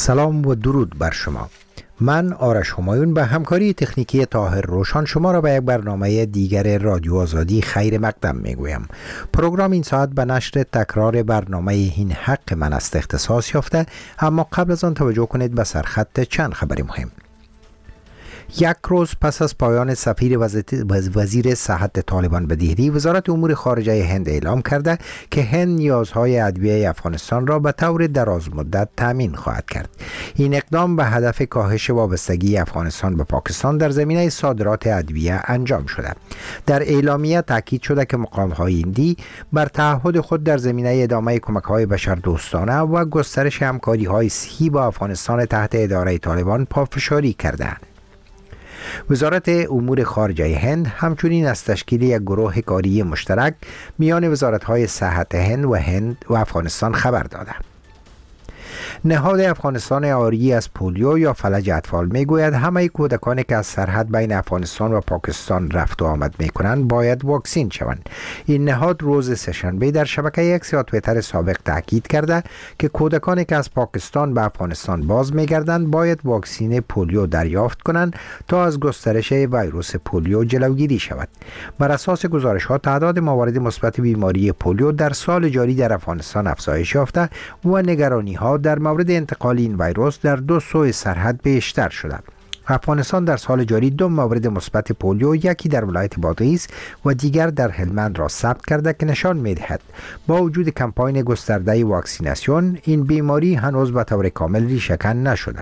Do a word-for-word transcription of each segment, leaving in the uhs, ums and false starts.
سلام و درود بر شما. من آرش همایون به همکاری تکنیکی طاهر روشان شما را به یک برنامه دیگر رادیو آزادی خیر مقدم میگویم. پروگرام این ساعت به نشر تکرار برنامه این حق من است اختصاص یافته، اما قبل از آن توجه کنید به سرخط چند خبر مهم. یک روز پس از پایان سفیر وزیر صحت طالبان به دهلی، وزارت امور خارجه هند اعلام کرده که هند نیازهای ادویه افغانستان را به طور دراز مدت تامین خواهد کرد. این اقدام به هدف کاهش وابستگی افغانستان به پاکستان در زمینه صادرات ادویه انجام شده. در اعلامیه تاکید شده که مقام‌های هندی بر تعهد خود در زمینه ادامه کمک‌های بشردوستانه و گسترش همکاری‌های صحی با افغانستان تحت اداره طالبان پافشاری کردند. وزارت امور خارجه هند همچنین از تشکیل یک گروه کاری مشترک میان وزارت‌های صحت هند و هند و افغانستان خبر داده. نهاد افغانستان عاری از پولیو یا فلج اطفال میگوید همه کودکانی که از سرحد بین افغانستان و پاکستان رفت و آمد میکنند باید واکسین شوند. این نهاد روز سه‌شنبه در شبکه اکس یا توییتر سابق تاکید کرده که کودکانی که از پاکستان به افغانستان باز میگردند باید واکسین پولیو دریافت کنند تا از گسترش ویروس پولیو جلوگیری شود. بر اساس گزارش ها تعداد موارد مثبت بیماری پولیو در سال جاری در افغانستان افزایش یافته و نگرانی ها در مورد انتقال این ویروس در دو سوی سرحد بیشتر شده. افغانستان در سال جاری دو مورد مثبت پولیو، یکی در ولایت بادغیس و دیگر در هلمند را ثبت کرده که نشان می‌دهد با وجود کمپاین گسترده واکسیناسیون این بیماری هنوز به طور کامل ریشه‌کن نشده.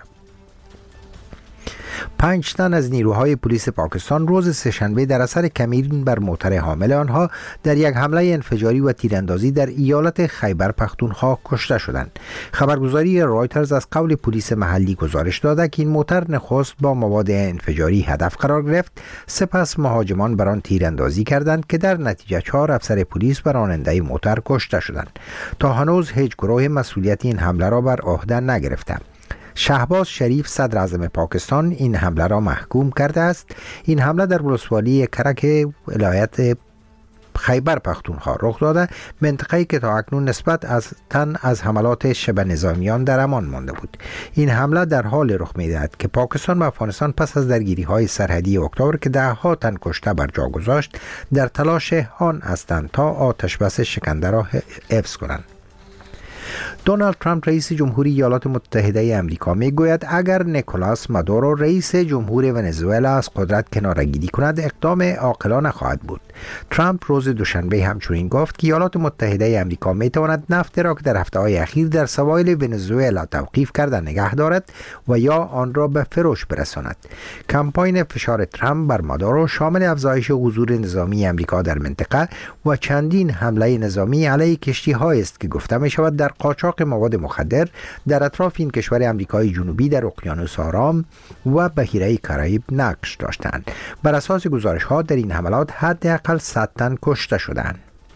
پنج تن از نیروهای پلیس پاکستان روز سه‌شنبه در اثر کمین بر موتر حامل آنها در یک حمله انفجاری و تیراندازی در ایالت خیبر پختونخوا کشته شدند. خبرگزاری رایترز از قول پلیس محلی گزارش داده که این موتر نخست با مواد انفجاری هدف قرار گرفت، سپس مهاجمان بر آن تیراندازی کردند که در نتیجه چهار افسر پلیس و راننده موتر کشته شدند. تا هنوز هیچ گروه مسئولیت این حمله را بر عهده نگرفته. شهباز شریف صدر اعظم پاکستان این حمله را محکوم کرده است. این حمله در ولسوالی کرک ولایت خیبر پختونخوا رخ داده، منطقه‌ای که تا اکنون نسبت از تن از حملات شبه نظامیان در امان مانده بود. این حمله در حال رخ می‌دهد که پاکستان و افغانستان پس از درگیری‌های سرحدی اکتبر که ده ها تن کشته بر جا گذاشت در تلاش آن هستند تا آتش بس شکننده را حفظ کنند. دونالد ترامپ رئیس جمهوری ایالات متحده آمریکا میگوید اگر نیکولاس مادورو رئیس جمهور ونزوئلا از قدرت کناره‌گیری کند اقدام عاقلانه خواهد بود. ترامپ روز دوشنبه همچنین گفت که ایالات متحده آمریکا میتواند نفت را که در هفته‌های اخیر در سواحل ونزوئلا توقیف کرده نگه دارد و یا آن را به فروش برساند. کمپاین فشار ترامپ بر مادورو شامل افزایش حضور نظامی آمریکا در منطقه و چندین حمله نظامی علیه کشتی‌هایی است که گفته می‌شود در قاچاق مواد مخدر در اطراف این کشور آمریکای جنوبی در اقیانوس آرام و بحیره کارائیب نقش داشتند. بر اساس گزارش‌ها در این حملات حداقل صد تن کشته شدند.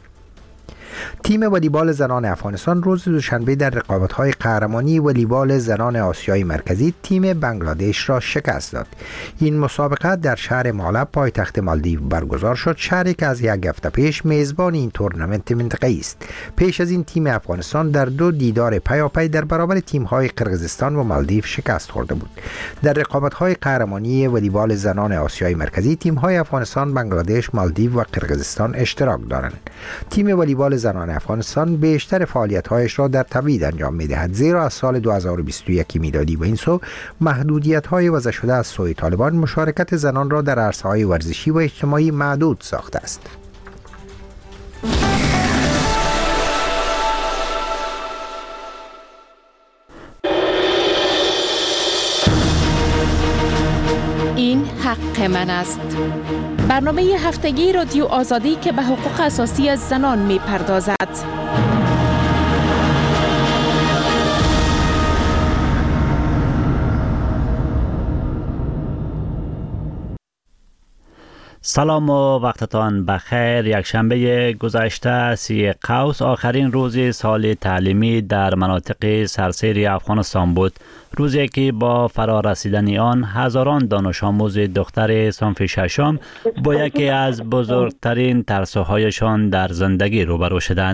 تیم والیبال زنان افغانستان روز دوشنبه در رقابت‌های قهرمانی والیبال زنان آسیای مرکزی تیم بنگلادش را شکست داد. این مسابقه در شهر مالب پایتخت مالدیو برگزار شد، شهری که از یک هفته پیش میزبان این تورنمنت منطقه‌ای است. پیش از این تیم افغانستان در دو دیدار پیاپی در برابر تیم‌های قرقیزستان و مالدیو شکست خورده بود. در رقابت‌های قهرمانی والیبال زنان آسیای مرکزی تیم‌های افغانستان، بنگلادش، مالدیو و قرقیزستان اشتراک دارند. تیم والیبال زنان افغانستان بیشتر فعالیت‌هایش را در تبعید انجام می‌دهد، زیرا از سال دو هزار و بیست و یک میلادی و این سو محدودیت‌های وضع شده از سوی طالبان مشارکت زنان را در عرصه‌های ورزشی و اجتماعی محدود ساخته است. این حق من است. برنامه هفتگی رادیو آزادی که به حقوق اساسی از زنان می پردازد. سلام و وقتتان بخیر. یک شنبه گذشته سی قوس آخرین روز سال تعلیمی در مناطق سرسیر افغانستان بود. روزی که با فرارسیدن آن هزاران دانش آموز دختر صنف ششم با یکی از بزرگترین ترسهایشان در زندگی روبرو شدند.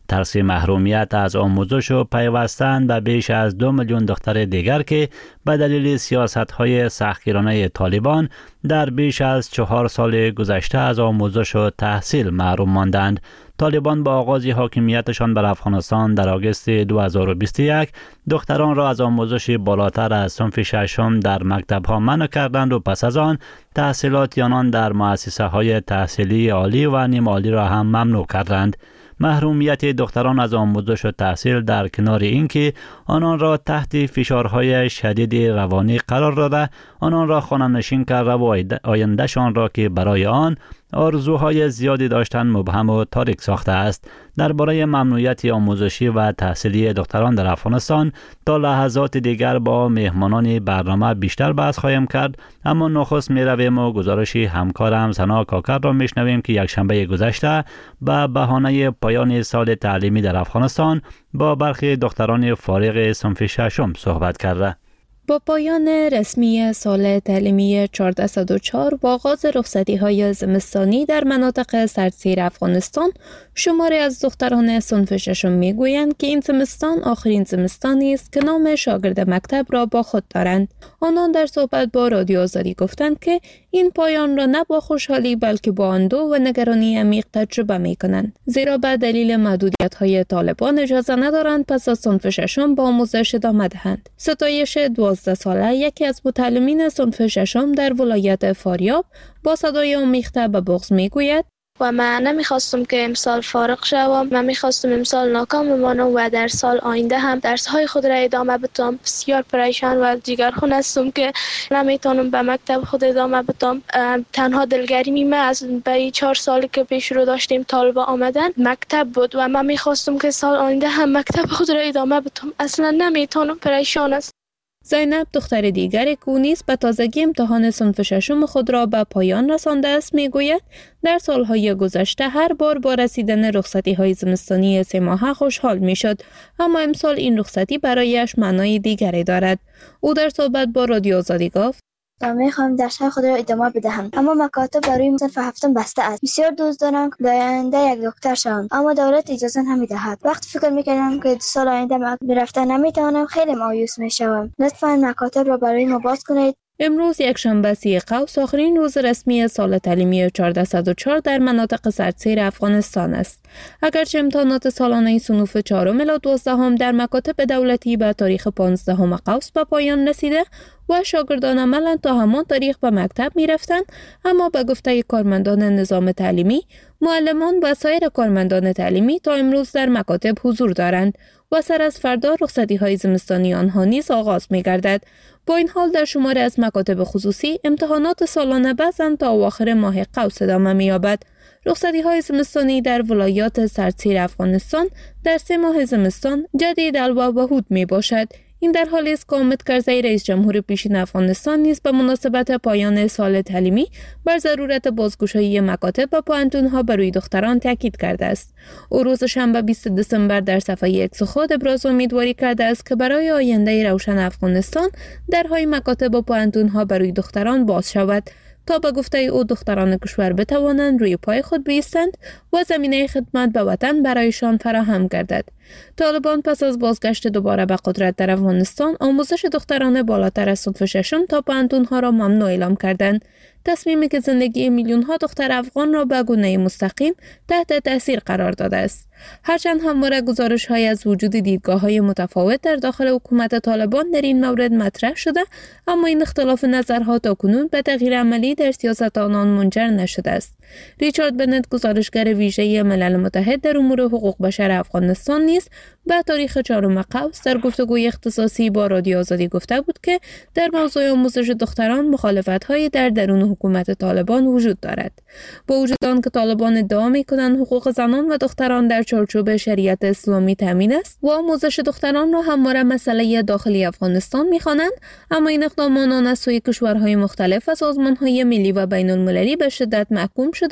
ترس محرومیت از آموزش و پیوستن به بیش از دو میلیون دختر دیگر که به دلیل سیاست‌های سختگیرانه طالبان در بیش از چهار سال گذشته از آموزش و تحصیل محروم ماندند. طالبان با آغاز حاکمیتشان بر افغانستان در آگوست دو هزار و بیست و یک دختران را از آموزش بالاتر از صنف ششم در مکتب‌ها منع کردند و پس از آن تحصیلات آنان در مؤسسه‌های تحصیلی عالی و نیم عالی را هم ممنوع کردند. محرومیت دختران از آموزش و تحصیل در کنار اینکه آنان را تحت فشارهای شدید روانی قرار داده، آنان را خانه‌نشین کرده و آیندهشان را که برای آن آرزوهای زیادی داشتن مبهم و تاریک ساخته است. درباره ممنوعیت آموزشی و تحصیلی دختران در افغانستان تا لحظات دیگر با مهمانان برنامه بیشتر بحث خواهیم کرد، اما نخست می رویم و گزارش همکارم سنا کاکر را میشنویم که یک شنبه گذشته به بهانه پایان سال تعلیمی در افغانستان با برخی دختران فارغ صنف ششم صحبت کرده. با پایان رسمی سال تعلیمی چهارده صد و چهار و آغاز رخصتی‌های زمستانی در مناطق سردسیر افغانستان، شماری از دختران صنف ششم میگویند که این زمستان آخرین زمستانی است که نام شاگرد مکتب را با خود دارند. آنان در صحبت با رادیو آزادی گفتند که این پایان را نه با خوشحالی بلکه با اندوه و نگرانی عمیق تجربه می‌کنند، زیرا به دلیل محدودیت‌های طالبان اجازه ندارند پس از صنف ششم با آموزش ادامه دهند. ستایش دوازده ساله یکی از متعلمین صنف ششم در ولایت فاریاب با صدای آمیخته به بغض میگوید: و من نمیخواستم که امسال فارغ شوم. من میخواستم امسال ناکام بمانم و در سال آینده هم درس‌های خود را ادامه بدم. بسیار پریشان و جگرخون هستم که نمیتونم به مکتب خود ادامه بدم. تنها دلگرمی من از برای چهار سالی که پیش رو داشتیم طالب آمدن مکتب بود و من میخواستم که سال آینده هم مکتب خود را ادامه بدم. اصلا نمیتونم، پریشان است. زینب، دختر دیگر که او نیز به تازگی امتحان صنف ششم خود را به پایان رسانده است، میگوید در سالهای گذشته هر بار با رسیدن رخصتی‌های زمستانی سه ماهه خوشحال میشد، اما امسال این رخصتی برایش معنای دیگری دارد. او در صحبت با رادیو آزادی گفت: و میخوام درس‌های خود را ادامه بدهم، اما مکاتب برای صنف هفتم بسته است. بسیار دوست دارم در آینده یک دکتر شوم، اما دولت اجازه نمیدهد. وقتی فکر میکردم که سال آینده برفتن نمیتوانم، خیلی مایوس میشوم. لطفاً مکاتب را برای ما باز کنید. امروز یک شنبه سی قوس آخرین روز رسمی سال تعلیمی چهارده صد و چهار در مناطق سردسیر افغانستان است. اگرچه امتحانات سالانه صنوف چهارم الی دوازدهم در مکاتب دولتی به تاریخ پانزدهم قوس به پایان رسیده و شاگردان عملاً تا همان تاریخ به مکتب می رفتند، اما به گفته کارمندان نظام تعلیمی، معلمان و سایر کارمندان تعلیمی تا امروز در مکاتب حضور دارند و سر از فردا رخصتی‌های زمستانی آنها نیز آغاز می‌گردد. با این حال در شماری از مکاتب خصوصی امتحانات سالانه بعضاً تا اواخر ماه قوس ادامه می‌یابد. رخصتی‌های زمستانی در ولایات سردسیر افغانستان در سه ماه زمستان جدید الوا و هود می‌باشد. این در حالی است که حامد کرزی رئیس جمهور پیشین افغانستان نیز به مناسبت پایان سال تعلیمی بر ضرورت بازگشایی مکاتب و پوهنتون‌ها برای دختران تاکید کرده است. او روز شنبه بیست دسامبر در صفحه ایکس خود ابراز امیدواری کرده است که برای آینده روشن افغانستان درهای مکاتب و پوهنتون‌ها برای دختران باز شود تا به گفته او دختران کشور بتوانند روی پای خود بایستند و زمینه خدمت به وطن برایشان فراهم گردد. طالبان پس از بازگشت دوباره به قدرت در افغانستان آموزش دختران بالاتر از صنف ششم تا پوهنتون‌ها را ممنوع اعلام کردند. تصمیمی که زندگی میلیون ها دختر افغان را به گونه مستقیم تحت تاثیر قرار داده است. هرچند همواره گزارش های از وجود دیدگاه های متفاوت در داخل حکومت طالبان در این مورد مطرح شده، اما این اختلاف نظرها تاکنون به تغییر عملی در سیاست آنان منجر نشده است. ریچارد بنت، گزارشگر ویژه ملل متحد در امور حقوق بشر افغانستان نیز به تاریخ چهارم قوس در گفتگوی اختصاصی با رادیو آزادی گفته بود که در موضوع آموزش دختران مخالفت‌های در درون حکومت طالبان وجود دارد. با وجود آنکه طالبان ادعا می‌کنند حقوق زنان و دختران در چارچوب شریعت اسلامی تامین است و آموزش دختران را همواره مسئله داخلی افغانستان می‌خوانند، اما این اقدام آنان از سوی کشورهای مختلف و سازمان‌های ملی و بین‌المللی به شدت محکوم شده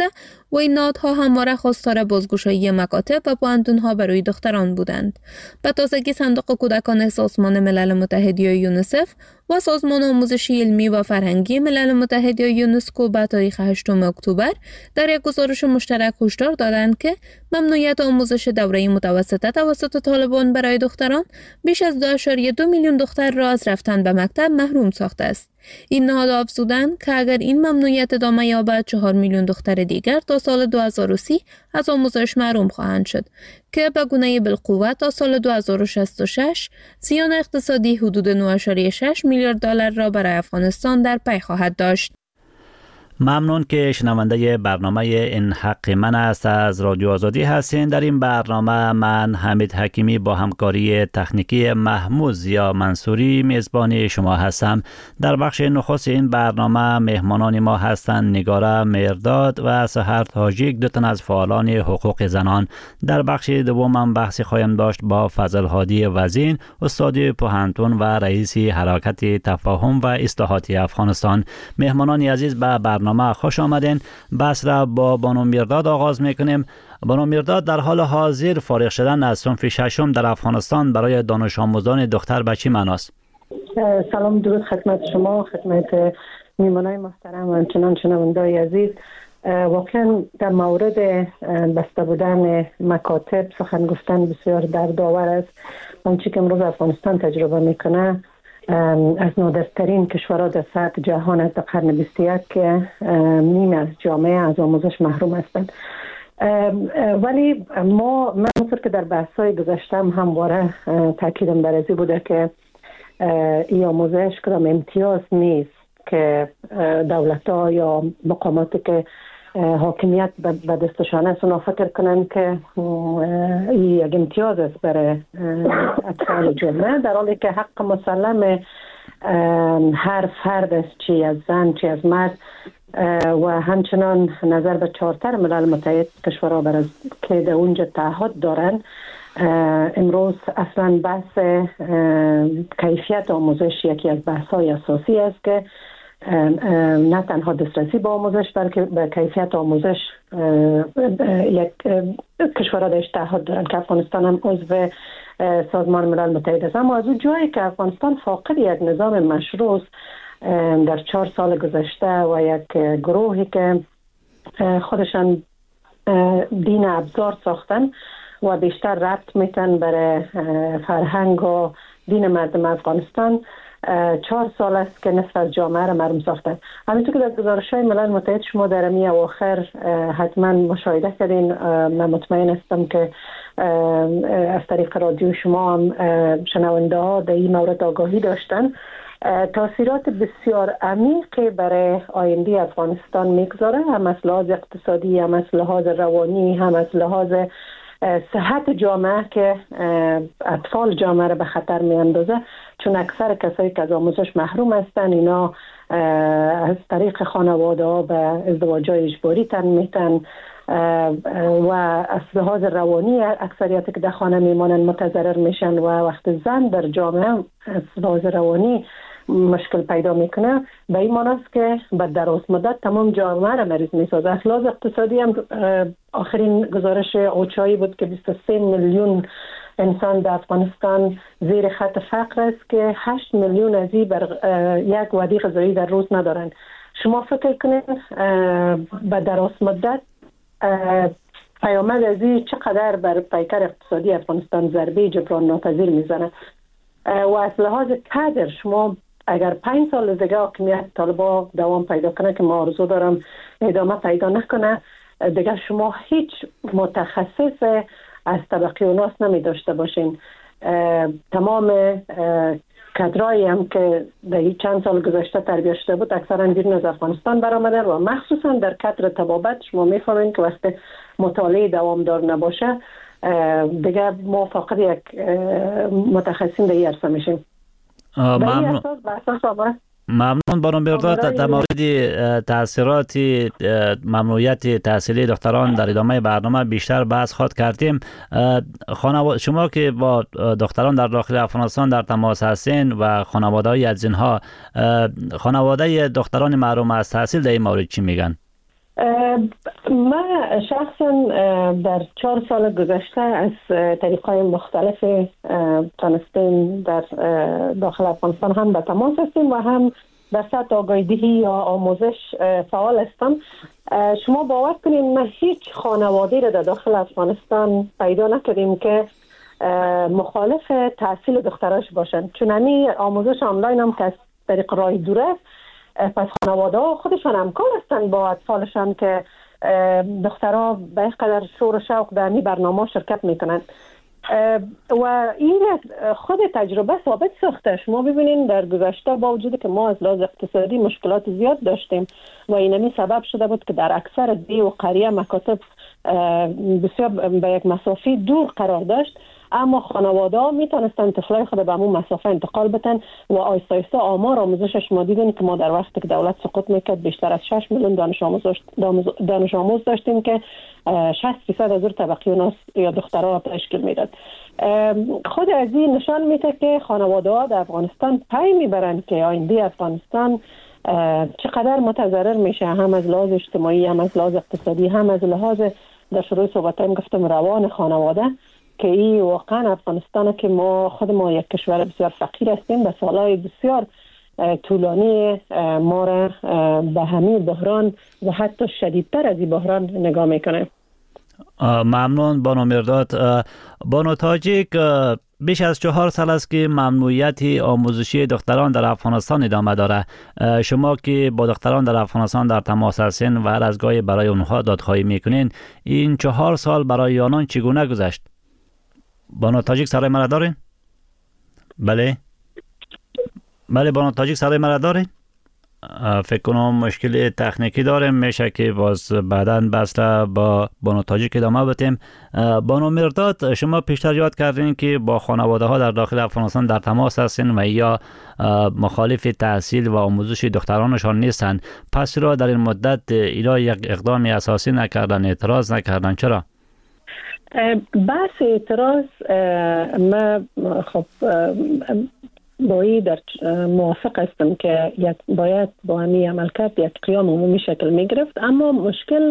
و این نهادها همواره خواستار بازگشایی مکاتب و پوهنتون‌ها برای دختران بودند. به تازگی صندوق کودکان سازمان ملل متحد یا یونیسف و سازمان آموزشی علمی و فرهنگی ملل متحد یا یونسکو به تاریخ هشتم اکتبر در یک گزارش مشترک هشدار دادند که ممنوعیت آموزش دوره متوسطه توسط طالبان برای دختران بیش از دو ممیز دو میلیون دختر را از رفتن به مکتب محروم ساخته است. این نهادها افزودند که اگر این ممنوعیت ادامه یابد چهار میلیون دختر دیگر تا سال دو هزار و سی از آموزش محروم خواهند شد که به گونه بالقوه تا سال دو هزار و شصت و شش زیان اقتصادی حدود نه ممیز شش میلیارد دلار را برای افغانستان در پی خواهد داشت. ممنون که شنونده برنامه این حق من است از رادیو آزادی هستین. در این برنامه من حمید حکیمی با همکاری تکنیکی محمود زیا منصوری میزبان شما هستم. در بخش نخست این برنامه مهمانان ما هستند نگاره مرداد و سحر تاجیک، دو تن از فعالان حقوق زنان. در بخش دوم من بحث خواهم داشت با فضل هادی وزین، استاد پوهنتون و رئیس حرکت تفاهم و اصلاحات افغانستان. مهمانان عزیز به برنامه ما خوش آمدین. بحث را با بانو مرداد آغاز میکنیم. بانو مرداد، در حال حاضر فارغ شدن از صنف ششم در افغانستان برای دانش آموزان دختر به چی معناست؟ سلام درود خدمت شما، خدمت میهمانان محترم و همچنان شنوندگان عزیز. واقعا در مورد بسته بودن مکاتب سخن گفتن بسیار دردآور است. آنچه که امروز افغانستان تجربه میکنه از نادرترین کشورها در سطح جهان است. در قرن بیست و یک که نیم از جامعه از آموزش محروم هستند. ولی ما من همونطور که در بحث‌های گذشته هم همواره تاکیدم بر ازی بوده که این آموزش کدام امتیاز نیست که دولت‌ها یا مقاماتی که حاکمیت به دستشان است اونا فکر کنن که این یک امتیاز است برای اطفال جامعه، در حالی که حق مسلم هر فرد است، چی از زن چی از مرد، و همچنان نظر به چارتر ملل متحد کشورها بر از که در اونجا تعهد دارن. امروز اصلا بحث کیفیت آموزش یکی از بحث‌های اساسی است که نه تنها دسترسی به آموزش بلکه به کیفیت آموزش یک کشورها درش تعهد دارن که افغانستان هم عضو سازمان ملل متحد است. اما از اون جایی که افغانستان فاقد یک نظام مشروع در چهار سال گذشته و یک گروهی که خودشان دین ابزار ساختن و بیشتر ربط میتن برای فرهنگ و دین مردم افغانستان، چهار سال است که نصف از جامعه را محروم ساختن. همینطور که در گزارش‌های ملل متحد شما در امی اواخر حتما مشاهده کردین، من مطمئن هستم که از طریق رادیو شما هم شنونده ها در این مورد آگاهی داشتن. تاثیرات بسیار عمیقی برای آینده افغانستان میگذاره، هم از لحاظ اقتصادی، هم از لحاظ روانی، هم از لحاظ صحت جامعه که اطفال جامعه را به خطر می اندازه، چون اکثر کسایی که از آموزش محروم هستن اینا از طریق خانواده ها به ازدواج اجباری تن میتن و از لحاظ روانی اکثریت که در خانه میمانن متضرر میشن و وقت زن در جامعه از لحاظ روانی مشکل پیدا میکنه، به این معنی است که به دراز مدت تمام جامعه را مریض میسازه. از لحاظ اقتصادی هم آخرین گزارش اوچایی بود که بیست و سه میلیون انسان در افغانستان زیر خط فقر است که هشت میلیون از این بر یک وعده غذایی در روز ندارن. شما فکر کنید به دراز مدت پیامد از این چقدر بر پیکر اقتصادی افغانستان ضربه جبران ناپذیر میزنه. و از لحاظ کادر شما اگر پنج سال دیگه حاکمیت طالبا دوام پیدا کنه که ما آرزو دارم ادامه پیدا نکنه، دیگه شما هیچ متخصص از طبقه اوناس نمی داشته باشین. تمام کادرایی هم که در چند سال گذشته تربیت شده بود اکثرا بیرون از افغانستان برآمدن و مخصوصا در کادر طبابت شما میفهمین که وقتی مطالعه دوامدار نباشه دیگه ما فقط یک متخصصین در این عرصه میشیم. ممنون. ممنون بانو مرداد. در مورد تاثیرات ممنوعیت تحصیلی دختران در ادامه برنامه بیشتر بحث خواهد کردیم. خانواده شما که با دختران در داخل افغانستان در تماس هستین و خانواده‌های از اینها، خانواده دختران محروم از تحصیل در این مورد چی میگن؟ من شخصا در چهار سال گذشته از طریقهای مختلف تانستیم در داخل افغانستان هم به تماس هستیم و هم در سطح آگاهی‌دهی یا آموزش فعال هستم. شما باور کنید ما هیچ خانواده را در داخل افغانستان پیدا نکردیم که مخالف تحصیل دختراش باشند، چون همی آموزش آنلاین هم که از طریق راه دور است، پس خانواده ها خودشان همکار هستند با اطفالشان که دخترها به این قدر شور و شوق در همی برنامه شرکت میکنند و این خود تجربه ثابت ساخته. شما ببینید در گذشته با وجود که ما از لحاظ اقتصادی مشکلات زیاد داشتیم و اینمی سبب شده بود که در اکثر دی و قریه مکاتب بسیار به یک مسافه دور قرار داشت، اما خانواده ها می تونستن طفلای خود به همون مسافه انتقال بدن و آیسته آیسته آمار آموزشش ما دیدیم که ما در وقتی که دولت سقوط میکرد بیشتر از شش میلیون دانش آموز دانش آموز داشتیم که شصت فیصد از اون طبقه اوناس یا دخترها تشکیل میداد. خود از این نشان میده که خانواده ها در افغانستان پی میبرن که آینده افغانستان چقدر متضرر میشه، هم از لحاظ اجتماعی، هم از لحاظ اقتصادی، هم از لحاظ در شروع صحبتایم گفتم روان خانواده، که این واقعا افغانستان که ما خود ما یک کشور بسیار فقیر هستیم به سالهای بسیار طولانی ما را به همین بحران و حتی شدیدتر از این بحران نگاه میکنه. ممنون بانو مرداد. بانو تاجیک، بیش از چهار سال است که ممنوعیت آموزشی دختران در افغانستان ادامه داره. شما که با دختران در افغانستان در تماس هستین و هر از گاهی برای اونها دادخواهی میکنین، این چهار سال برای آنان چگونه گذشت؟ بانو تاجیک صدای مرا دارین؟ بله بله بانو تاجیک صدای مرا دارین؟ فکر کنم مشکل تکنیکی داریم، میشه که باز بعداً بسته با بانو تاجیک ادامه بدیم. بانو مرداد، شما پیشتر یاد کردین که با خانواده ها در داخل افغانستان در تماس هستین و یا مخالف تحصیل و آموزش دخترانشان نیستن، پس را در این مدت اینا یک اقدام اساسی نکردن، اعتراض نکردن؟ چرا؟ بحث اعتراض ما خب با این در موافق هستم که یک باید با همی عمل کرد یک قیام عمومی شکل می گرفت، اما مشکل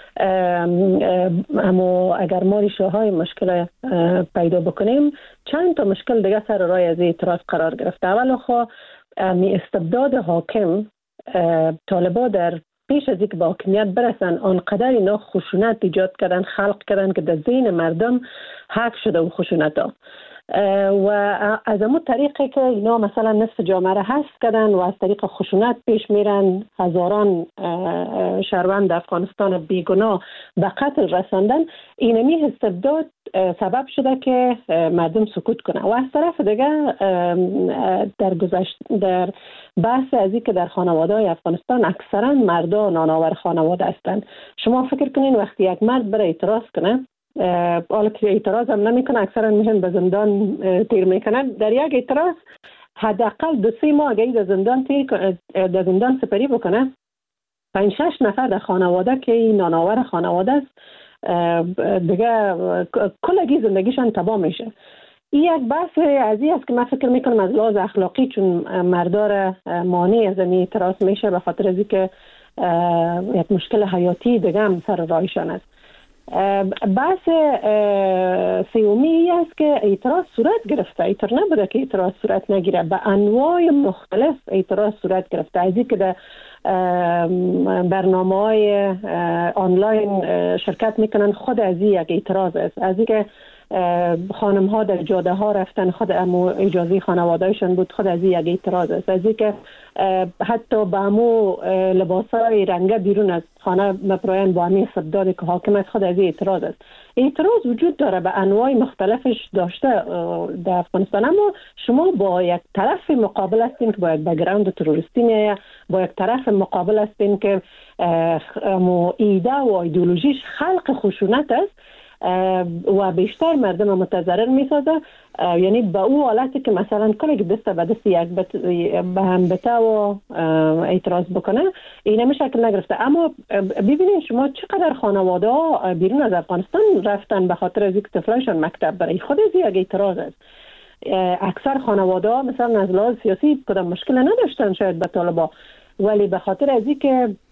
اما اگر ما ریشه های مشکل پیدا بکنیم چند تا مشکل دیگه سر راه از اعتراض قرار گرفت. اول خو می استبداد حاکم، طالبا در پیش از اینکه به حاکمیت برسن آنقدر اینا خشونت ایجاد کردن، خلق کردن که در ذهن مردم حک شده و خشونت ها و از امون طریقی که اینا مثلا نصف جامعه را حذف کردن و از طریق خشونت پیش میرن، هزاران شهروند افغانستان بیگناه به قتل رساندن، اینمی استبداد سبب شده که مردم سکوت کنه. و از طرف دیگه در گذشت در بحث از این که در خانواده های افغانستان اکثرا مردا نانآور خانواده هستند. شما فکر کنین وقتی یک مرد بره اعتراض کنه، حالا که اعتراض هم نمیکنه، اکثرا میشن به زندان تیر میکنن، در یک اعتراض حداقل دو سه ماه اگه در زندان تیر در زندان سپری بکنه، پنج شش نفر در خانواده که نانآور خانواده است دیگه کلگی زندگیشان تباه میشه. این یک بحث عزیز است که من فکر میکنم از لحاظ اخلاقی چون مردار مانع از این اعتراض میشه به خاطر از اینکه یک مشکل حیاتی دیگه هم سر راهشان است. بحث سومی است که اعتراض صورت گرفته، اینطور نبوده که اعتراض صورت نگیره، به انواع مختلف اعتراض صورت گرفته، از اینکه در برنامه‌های آنلاین شرکت میکنن خود از این یک اعتراض است، از اینکه خانم ها در جاده ها رفتن خود امو اجازه خانوادهشون بود خود از این یک اعتراض است، از اینکه حتی به امو لباسای رنگه بیرون از خانه مپراین با همی استبداد که حاکم است خود از این اعتراض است. اعتراض وجود داره به انواع مختلفش داشته در افغانستان، اما شما با یک طرف مقابل هستین که با یک بک‌گراند تروریستی میایه، با یک طرف مقابل هستین که امو ایده و ایدئولوژیش خلق خشونت است و بیشتر مردم متضرر میسازه، یعنی به او حالتی که مثلا کنه که دست به دست یک به هم بته و اعتراض بکنه این همی شکل نگرفته. اما ببینید شما چقدر خانواده ها بیرون از افغانستان رفتن به خاطر از اینکه طفلانشان مکتب برای خود از یک اعتراض است. اکثر خانواده ها مثلا از لحاظ سیاسی کدام مشکل نداشتن شاید به طالبا، ولی به خاطر از اینکه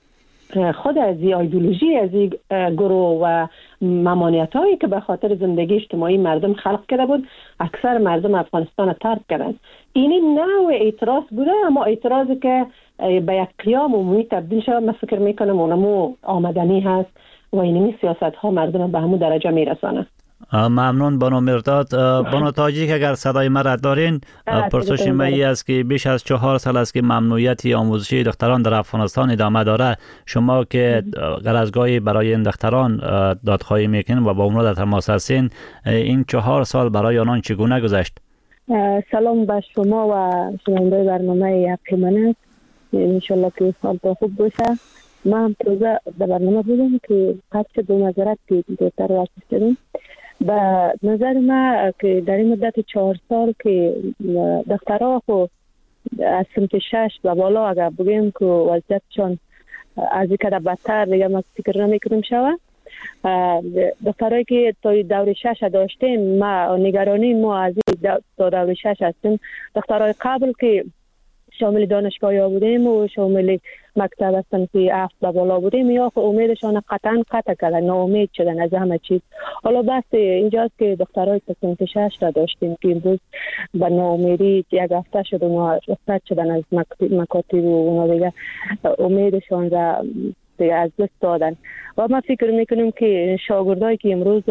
خود از ایدئولوژی از این گروه و ممانعت هایی که به خاطر زندگی اجتماعی مردم خلق کرده بود، اکثر مردم افغانستان ترک کردند. این نوع اعتراض بوده، اما اعتراضی که به یک قیام عمومی تبدیل شد، من فکر میکنم اونمو آمدنی هست و اینمی سیاست ها مردم به همون درجه میرسانه. ممنون بانو مرداد. بانو تاجیک اگر صدای مرا دارین، پرسش من این است که بیش از چهار سال است که ممنوعیت آموزشی دختران در افغانستان ادامه داره. شما که غرضگاهی برای این دختران دادخواهی میکنین و با اونها در تماس هستین، این چهار سال برای آنان چگونه گذشت؟ سلام به شما و شنونده برنامه حق من است. انشالله که سال تا خوب باشه. من هم توزه در برنامه بودم که قصد دو نظرت که دوتر واسه شدیم. به نظر من که در این مدت چهار سال که دخترها خو از سمت شش و بالا اگر بگیم که وضعیتشان از این که بدتر دیگه ما فکر نمیکنیم شوه. دخترهایی که تا دور شش داشتیم، ما نگرانی ما از این تا دور شش هستیم. دخترهای قبل که شامل دانشگاهی ها بودیم و شامل مکتب هستن که هفت و بالا بودیم، یا خب امیدشان قطعا قطع کردن، ناامید شدن از همه چیز. حالا بس اینجاست که دخترهای سمت شش را داشتیم که امروز به ناامیدی یک هفته شد و رخصت شدن از مکاتب و اونا دیگه امیدشان را از دست دادن. و ما فکر میکنیم که شاگردایی که امروز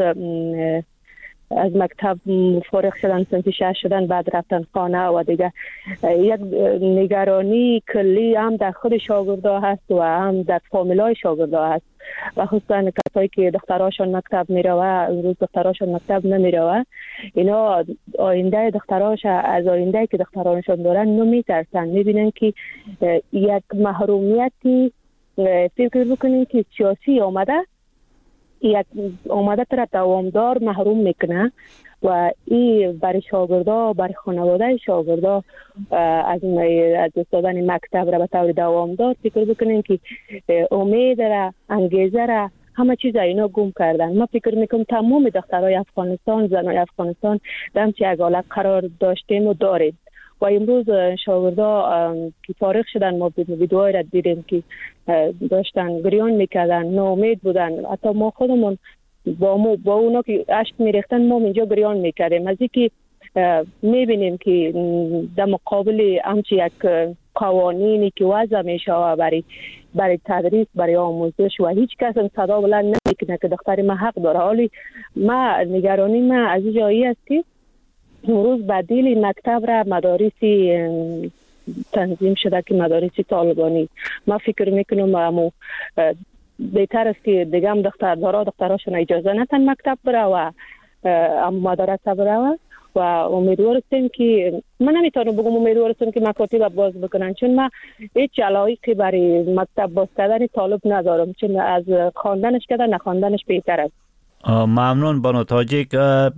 از مکتب فارغ شدن، سمت شش شدن، بعد رفتن خانه و دیگه یک نگرانی کلی هم در خود شاگردا هست و هم در فامیلای شاگردا هست. و خصوصا کسایی که دختراشون مکتب میروه، امروز دختراشون مکتب نمیروه، اینا آینده دختراش از آینده که دخترانشون دارن نمیترسن، میبینن که یک محرومیتی فکر بکنین که سیاسی آمده، یک آمده تر دوامدار محروم میکنه و این برای شاگردا، برای خانواده شاگردا از از دادن مکتب را به طور دوامدار فکر بکنین که امید را، انگیزه را، همه چیز اینا گم کردن. ما فکر میکنم تمام دخترای افغانستان، زنای افغانستان در همچین یک حالت قرار داشتیم و داریم. و امروز شاگردا که فارغ شدن، ما ویدیوهای را دیدیم که داشتن گریان میکردن، ناامید بودن. حتی ما خودمون با ما با اونا که اشک میریختن، ما اینجا گریان میکردیم از اینکه میبینیم که در مقابل همچی یک قوانینی که وضع میشه برای برای تدریس، برای آموزش و هیچ کس صدا بلند نمیکنه که دختر ما حق داره. حالی ما نگرانی ما از این جایی است که امروز بدیل مکتب را مدارسی تنظیم شده که مدارسی طالبانی. ما فکر میکنم امو بهتر است که دیگه هم دختر دارا دختراشون اجازه نتن مکتب بره و مدرسه بره و امیدوار هستیم که من نمیتونم بگم امیدوار هستیم که مکاتب باز بکنن، چون من هیچ علاقه برای مکتب باز کردن طالب ندارم، چون از خواندنش کردن نخواندنش بهتر است. ممنون بانو تاجیک.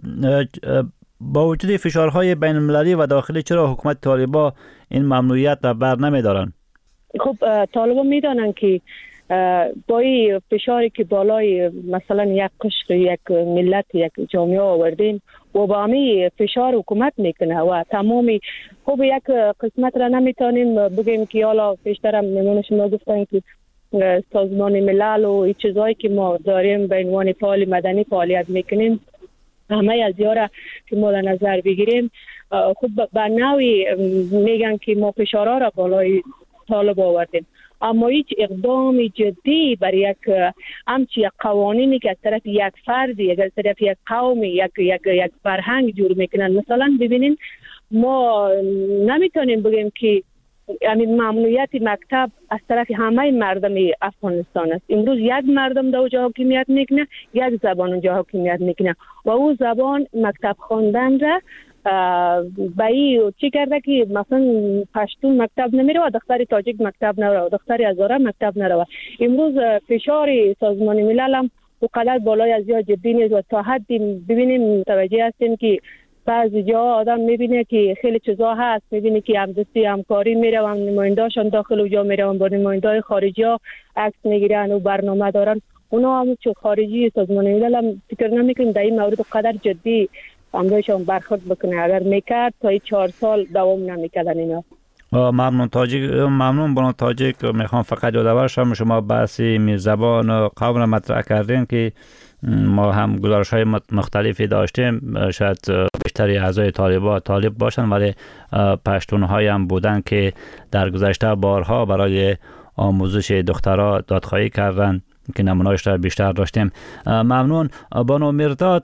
با وجود فشارهای بین المللی و داخلی، چرا حکومت طالبا این ممنوعیت را بر نمیدارن؟ خب طالبا میدانن که با این فشاری که بالای مثلا یک قشر، یک ملت، یک جامعه آوردیم و با همین فشار حکومت میکنه و تمامی خب یک قسمت را نمیتونیم بگیم که حالا پیشترم میمونه شما گفتن که سازمان ملل و این چیزایی که ما داریم به عنوان فعال مدنی فعالیت میکنیم، همه از یارا که ما در نظر بگیریم، خب به نوعی میگن که ما فشارها را بالای طالب آوردیم، اما هیچ اقدام جدی برای یک همچی یک قوانینی که از طرف یک فردی، از طرف یک قومی، یک یک یک فرهنگ جور میکنن. مثلا ببینین ما نمیتونیم بگیم که همین ممنوعیت مکتب از طرف همه مردم افغانستان است. امروز یک مردم در اونجا حاکمیت میکنه، یک زبان اونجا حاکمیت میکنه و او زبان مکتب خواندن را با ای چی کرده که مثلا پشتون مکتب نمیره و دختر تاجیک مکتب نره و دختر هزاره مکتب نره. امروز فشار سازمان ملل هم اونقدر بالای از یا جدی نیست و تا حدی ببینیم متوجه هستیم که بعضی جا آدم میبینه که خیلی چیزا هست، میبینه که همدستی همکاری میره و هم نمایندهاشون داخل اونجا میره و با نماینده خارجی ها عکس میگیرن و برنامه دارن. اونا هم چون خارجی سازمان ملل هم فکر نمیکنیم در این مورد قدر جدی امروزشون برخورد بکنه. اگر میکرد تا چهار سال دوام نمیکردن اینا. ممنون تاجیک. ممنون بانو تاجیک. میخوام فقط یادآور شم شما بحثی میرزبان و قوم را مطرح کردین که ما هم گزارش های مختلفی داشتیم. شاید بیشتری اعضای طالبان طالب باشن ولی پشتون های هم بودن که در گذشته بارها برای آموزش دخترها دادخواهی کردن که نمونه‌اش را بیشتر داشتیم. ممنون بانو مرداد.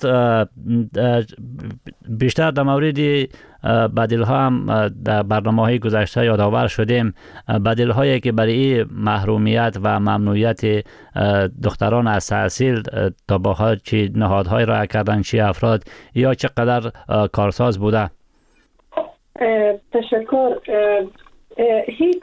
بیشتر در مورد بدیل‌ها هم در برنامه‌های گذشته یادآور شدیم. بدیل‌هایی که برای محرومیت و ممنوعیت دختران از تحصیل تا به حال چه نهادهای را کردن، چه افراد یا چقدر کارساز بوده؟ تشکر. هیچ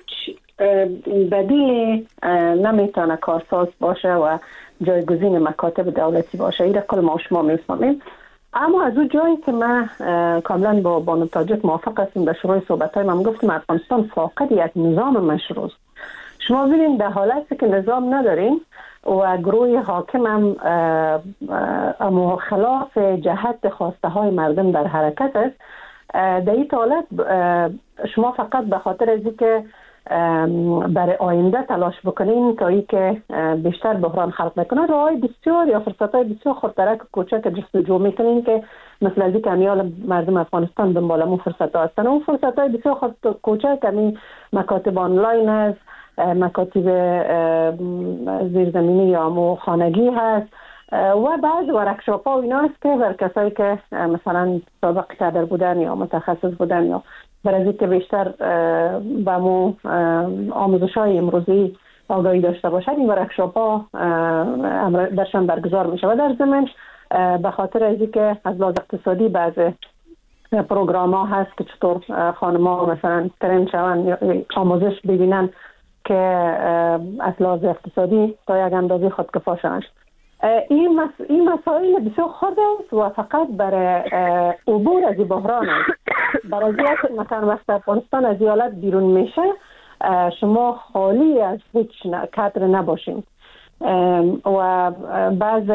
بدیل نمیتونه کارساز باشه و جایگزین مکاتب دولتی باشه. این کل ما شما میفهمیم. اما از اون جایی که من کاملا با بانو تاجیک موافق هستم، به شروع صحبت های من گفتم افغانستان فاقد یک نظام مشروع است. شما ببینید در حالتی که نظام نداریم و گروه حاکم هم اما خلاف جهت خواسته های مردم در حرکت است، در این حالت شما فقط به خاطر از اینکه برای آینده تلاش بکنین تا ای که بیشتر بحران خلق نکنه، راهای بسیار یا فرصتهای بسیار خردرک و کوچک جستجو میکنین که مثل از اینکه امیال مردم افغانستان دنبال اون فرصت ها هستن. اون فرصت های بسیار خرد کوچک همین مکاتب آنلاین هست، مکاتب زیرزمینی یا مو خانگی هست و بعض ورکشاپ ها و اینا هست که بر کسایی که مثلا سابق کادر بودن یا متخصص بودن یا برای که بیشتر با مو آموزش های امروزی آگاهی داشته باشد، این ورکشاپ ها درشان برگزار میشه و در ضمن به خاطر از اینکه از لحاظ اقتصادی بعض پروگرام ها هست که چطور خانم ها مثلا ترین شوند یا آموزش ببینن که از لحاظ اقتصادی تا یک اندازه خودکفا شوند. این, مس... این مسائل بسیار خرد است و فقط برای عبور از بحران است. برای که مثلا وقت افغانستان از ایالت بیرون میشه شما خالی از هیچ کادر نباشین و بعض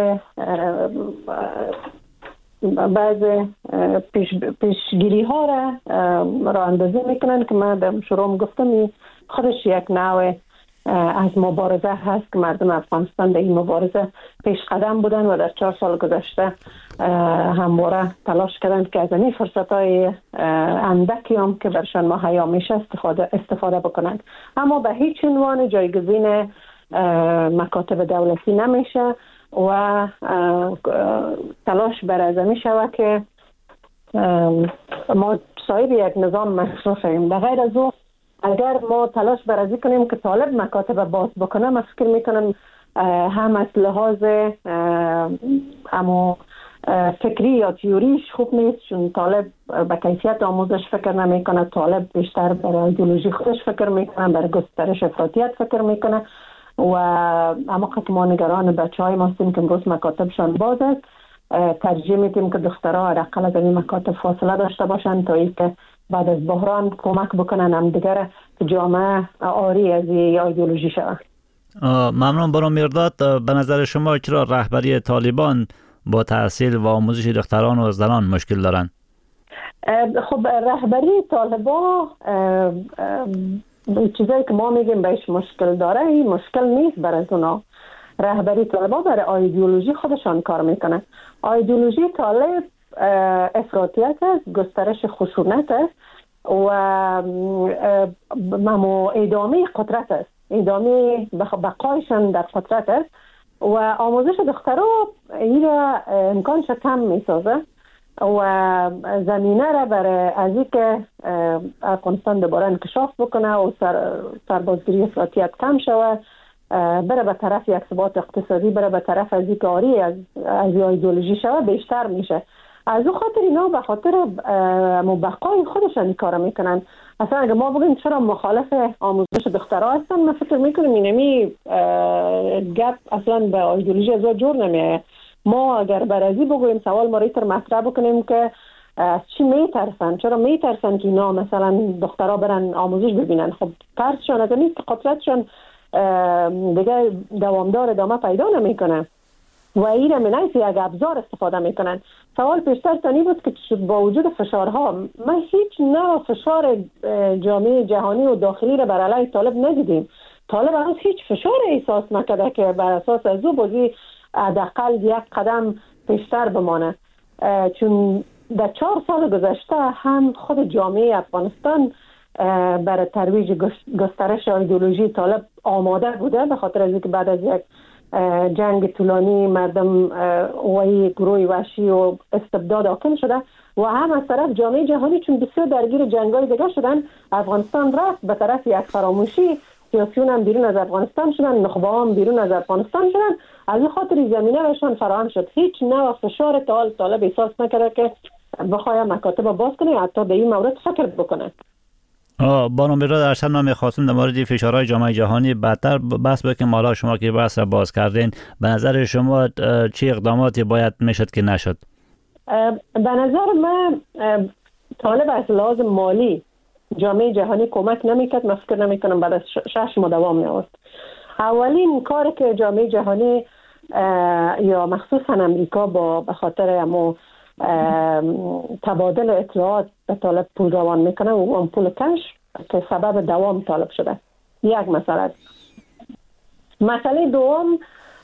بعض پیش پیشگیری ها را را اندازه میکنن که من در شروع گفتم خودش یک نوع از مبارزه هست که مردم افغانستان در این مبارزه پیش قدم بودن و در چهار سال گذشته همواره تلاش کردن که از این فرصت های اندکی هم که برشان مهیا میشه استفاده استفاده بکنن. اما به هیچ عنوان جایگزین مکاتب دولتی نمیشه و تلاش بر از می شود که ما صاحب یک نظام مشروع شویم. به غیر از او اگر ما تلاش بر از کنیم که طالب مکاتب باز بکنه، من فکر میکنم هم از لحاظ اما فکری یا تیوریش خوب نیست، چون طالب به کیفیت آموزش فکر نمیکنه. طالب بیشتر برای ایدئولوژی خودش فکر میکنه، برای گسترش افراطیت فکر میکنه و اما که ما نگران بچه های ما هستیم که امروز مکاتبشان باز است، ترجیح میدیم که دخترها حداقل از این مکاتب فاصله داشته باشن تا اینکه بعد از بحران کمک بکنن هم دیگر که جامعه آری از ایدئولوژی شود. ممنون بانو مرداد. به نظر شما چرا رهبری طالبان با تحصیل و آموزش دختران و زنان مشکل دارن؟ خب رهبری طالبان چیزایی که ما میگیم بهش مشکل داره، این مشکل نیست برای اونا. رهبری طالبان برای ایدئولوژی خودشان کار میکنه. ایدئولوژی طالب افراطیت است، گسترش خشونت است و ممو ادامه قدرت است، ادامه بقایشان در قدرت است و آموزش دخترها این را امکانش کم میسازه و زمینه را برای از اینکه افغانستان دوباره انکشاف بکنه و سر سربازگیری افراطیت کم شود، بره به طرف یک ثبات اقتصادی، بره به طرف از اینکه آری از از ایدئولوژی شود بیشتر میشه. از اون خاطر اینا به خاطر مبقای خودشان کار میکنن. اصلا اگه ما بگیم چرا مخالف آموزش دخترها هستن، من فکر میکنم اینمی گپ اصلا به ایدئولوژی از جور نمیه. ما اگر برازی بگویم سوال ما ریتر مطرح بکنیم که از چی میترسن، چرا میترسن که اینا مثلا دخترها برن آموزش ببینن؟ خب ترسشان از نیست، قدرتشان دیگه دوامدار ادامه پیدا نمیکنه. و این هم نیست یک ابزار استفاده میکنن. سوال پیشتر تانی بود که با وجود فشارها ما هیچ نوع فشار جامعه جهانی و داخلی را بر علیه طالب ندیدیم. طالب هنوز هیچ فشار احساس نکرده که بر اساس از او بازی حداقل یک قدم پیشتر بمانه، چون در چهار سال گذشته هم خود جامعه افغانستان برای ترویج گسترش ایدئولوژی طالب آماده بوده، به خاطر از اینکه بعد از یک جنگ طولانی مردم و گروه وحشی و استبداد حاکم شده و هم از طرف جامعه جهانی چون بسیار درگیر جنگ‌های دیگه شدن، افغانستان رفت به طرف یک فراموشی. سیاسیون هم بیرون از افغانستان شدن، نخبه هم بیرون از افغانستان شدن، از این خاطر زمینه برشان فراهم شد. هیچ نوع فشار طالب طالب احساس نکرده که بخواه مکاتب باز کنه، حتی به این مورد فکر بکنه. بانو میرزا در شب نام خواستم در مورد فشارهای جامعه جهانی بدتر بحث بکنیم. حالا شما که بحث باز کردین، به نظر شما چه اقداماتی باید میشد که نشد؟ به نظر من طالب از لحاظ مالی جامعه جهانی کمک نمیکرد. من فکر نمیکنم بعد از شش ماه دوام می‌آورد. اولین کاری که جامعه جهانی یا مخصوصا امریکا با به خاطر امو تبادل اطلاعات به طالب پول روان میکنه و اون پول کش که سبب دوام طالب شده. یک مسئله. مسئله دوم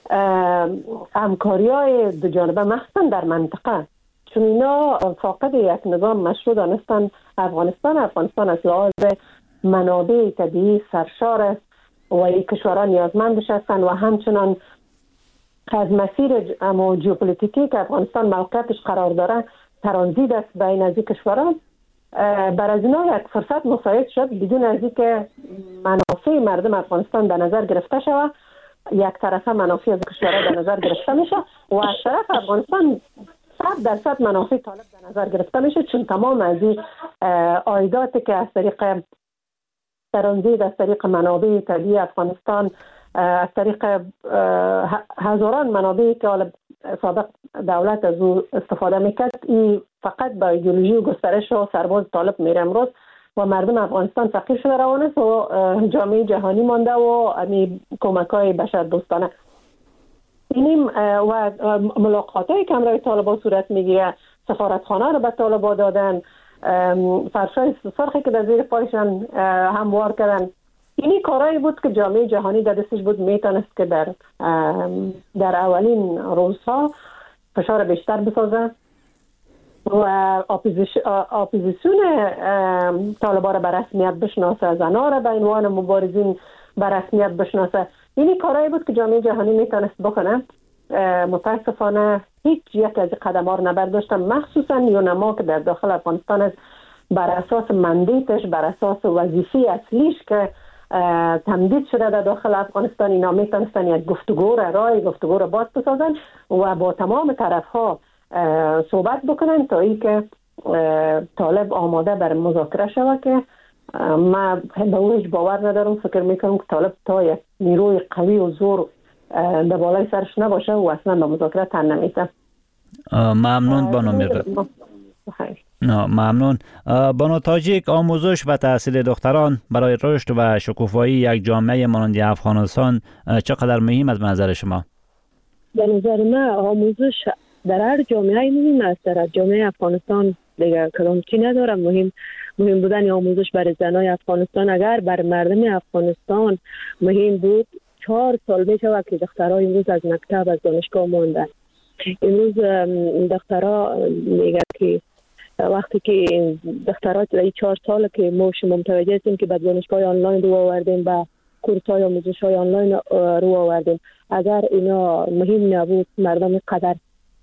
همکاری های دو جانبه مخصوصا در منطقه، چون اینا فاقد یک نظام مشروع دانستن. افغانستان افغانستان از لحاظ منابع طبیعی سرشار است و این کشورها نیازمندش هستند و همچنان از مسیر اما ژئوپلیتیکی که افغانستان موقعیتش قرار داره ترانزیت است بین از این کشورها. بر از اینا یک فرصت مساعد شد بدون از اینکه منافع مردم افغانستان در نظر گرفته شود. یک طرفه منافع از کشورها در نظر گرفته میشه و از طرف افغانستان صد درصد منافع طالب در نظر گرفته میشه، چون تمام از این عایداتی که از طریق ترانزیت، از طریق منابع طبیعی افغانستان، از طریق هزاران منابعی که سابق دولت از او استفاده میکرد، این فقط با ایدئولوژی و گسترش و سرباز طالب میره امروز و مردم افغانستان فقیر شده روان است و جامعه جهانی مانده و امی کمک‌های بشر دوستانه. اینیم و ملاقات‌های که امروز طالبان صورت میگیره، سفارتخانه رو به طالبان دادن، فرشای سرخی که در زیر پایشان هموار کردن. اینی کارایی بود که جامعه جهانی در دستش بود میتونست که در در اولین روزها فشار بیشتر بسازه و اپوزیسیون طالبان را به رسمیت بشناسه، زنها را به عنوان مبارزین به رسمیت بشناسه. اینی کارایی بود که جامعه جهانی میتونست بکنه. متاسفانه هیچ یک از قدم‌ها را نبرداشتن، مخصوصا یونما که در داخل افغانستان است بر اساس مندیتش، بر اساس وظیفه اصلیش که تمدید شده در داخل افغانستان، اینا میتونستن یک گفتگو را رای گفتگو را باز بسازن و با تمام طرف‌ها صحبت بکنن تا ای که طالب آماده بر مذاکره شود. که ما به او هیچ باور ندارم. فکر میکنم که طالب تا یک نیروی قوی و زور در بالای سرش نباشه و اصلا به مذاکره تن نمیده. ممنون بانو میرزا. نه ممنون. بانو تاجیک، آموزش و تحصیل دختران برای رشد و شکوفایی یک جامعه مانند افغانستان چقدر مهم است به نظر شما؟ به نظر من آموزش در هر جامعه مهم است. در جامعه افغانستان دیگه کدام چی ندارم. مهم مهم بودن آموزش برای زنای افغانستان. اگر بر مردم افغانستان مهم بود، چهار سال میشه که دخترها امروز از مکتب از دانشگاه ماندن. امروز دخترها میگه که وقتی که دخترها این چهار سال که ما شما متوجه هستیم که به دانشگاه آنلاین رو آوردیم، به کورس‌های آموزش‌های آنلاین رو آوردیم، اگر اینا مهم نبود مردم قدر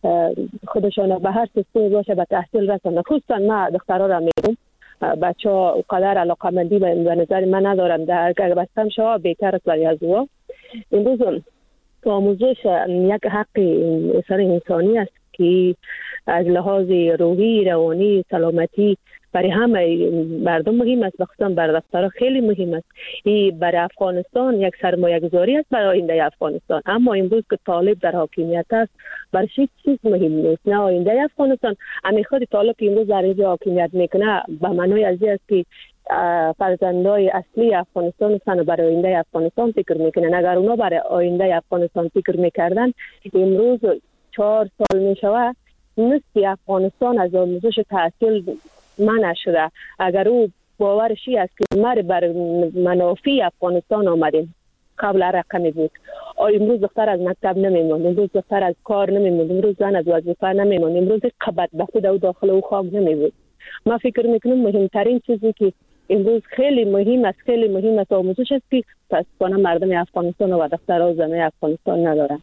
خودشان به هر سیستمی باشه به تحصیل رسانه. خصوصا ما دخترها را میگم بچه ها قدر علاقمندی به نظر من ندارم، در اگر بستم شما بهتر است برای از او. امروز آموزش یک حق اثر انسانی است که از لحاظ روحی، روانی، سلامتی برای همه مردم مهم است، بخصوصا برای دخترها خیلی مهم است. این برای افغانستان یک سرمایه گذاری است برای آینده افغانستان. اما امروز که طالب در حاکمیت است برای هیچ چیز مهم نیست، نه آینده افغانستان. همین خود طالب که امروز در اینجا حاکمیت میکنه به معنای از این است که فرزندای اصلی افغانستان هستند و برای آینده افغانستان فکر میکنن. اگر اونا برای آینده افغانستان فکر میکردن امروز چهار سال میشوه نصف افغانستان از آموزش تحصیل منع شده. اگر او باورش است که ما بر منافع افغانستان آمدیم، قبل رقمی بود، امروز دختر از مکتب نمیموند، امروز دختر از کار نمیموند، امروز زن از وظیفه نمیموند، امروز قبط بخود او داخل او خاک نمیبود. ما فکر میکنم مهمترین چیزی که امروز خیلی مهم است خیلی مهم است آموزش است که پسپانه مردم افغانستان و دخترها زنای افغانستان ندارن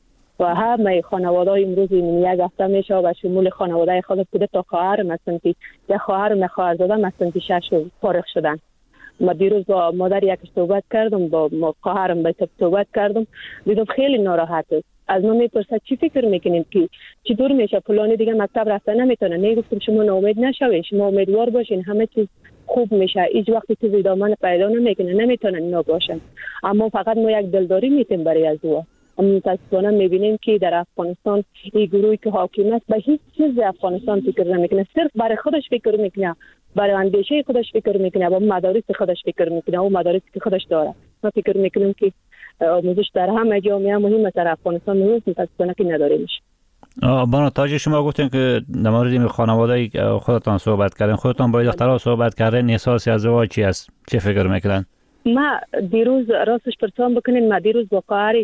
و همه خانواده‌های امروز این یک هفته میشه و شمول خانواده خود بوده تا خواهر مثلا که یک خواهر و خواهر زاده مثلا که شش فارغ شدن. ما دیروز با مادر یک صحبت کردم، با خواهرم به صحبت کردم، دیدم خیلی ناراحت است. از ما میپرسد چی فکر میکنید که چطور میشه فلانی دیگه مکتب رفتن نمیتونه؟ میگفتم شما ناامید نشوید، شما امیدوار باشین همه چیز خوب میشه. هیچ وقتی چیزی دامن پیدا نمیکنه، نمیتونن اینا باشن، اما فقط ما یک دلداری میتیم برای از او. اما متاسفانه میبینیم که در افغانستان این گروهی که حاکم است به هیچ چیز افغانستان فکر نمیکنه، صرف برای خودش فکر میکنه، برای اندیشه خودش فکر میکنه، با مدارس خودش فکر میکنه و مدارسی که خودش داره. ما فکر میکنیم که آموزش در همه جامعه مهم است، در افغانستان نیست، متاسفانه که نداریمش. بانو تاجی شما گفتین که در مورد خانواده خودتان صحبت کردین، خودتان با دخترها صحبت کردین، احساس ازدواج چی است؟ چه فکر میکنن؟ ما دیروز راستش پرسان بکنین، ما دیروز با خواهری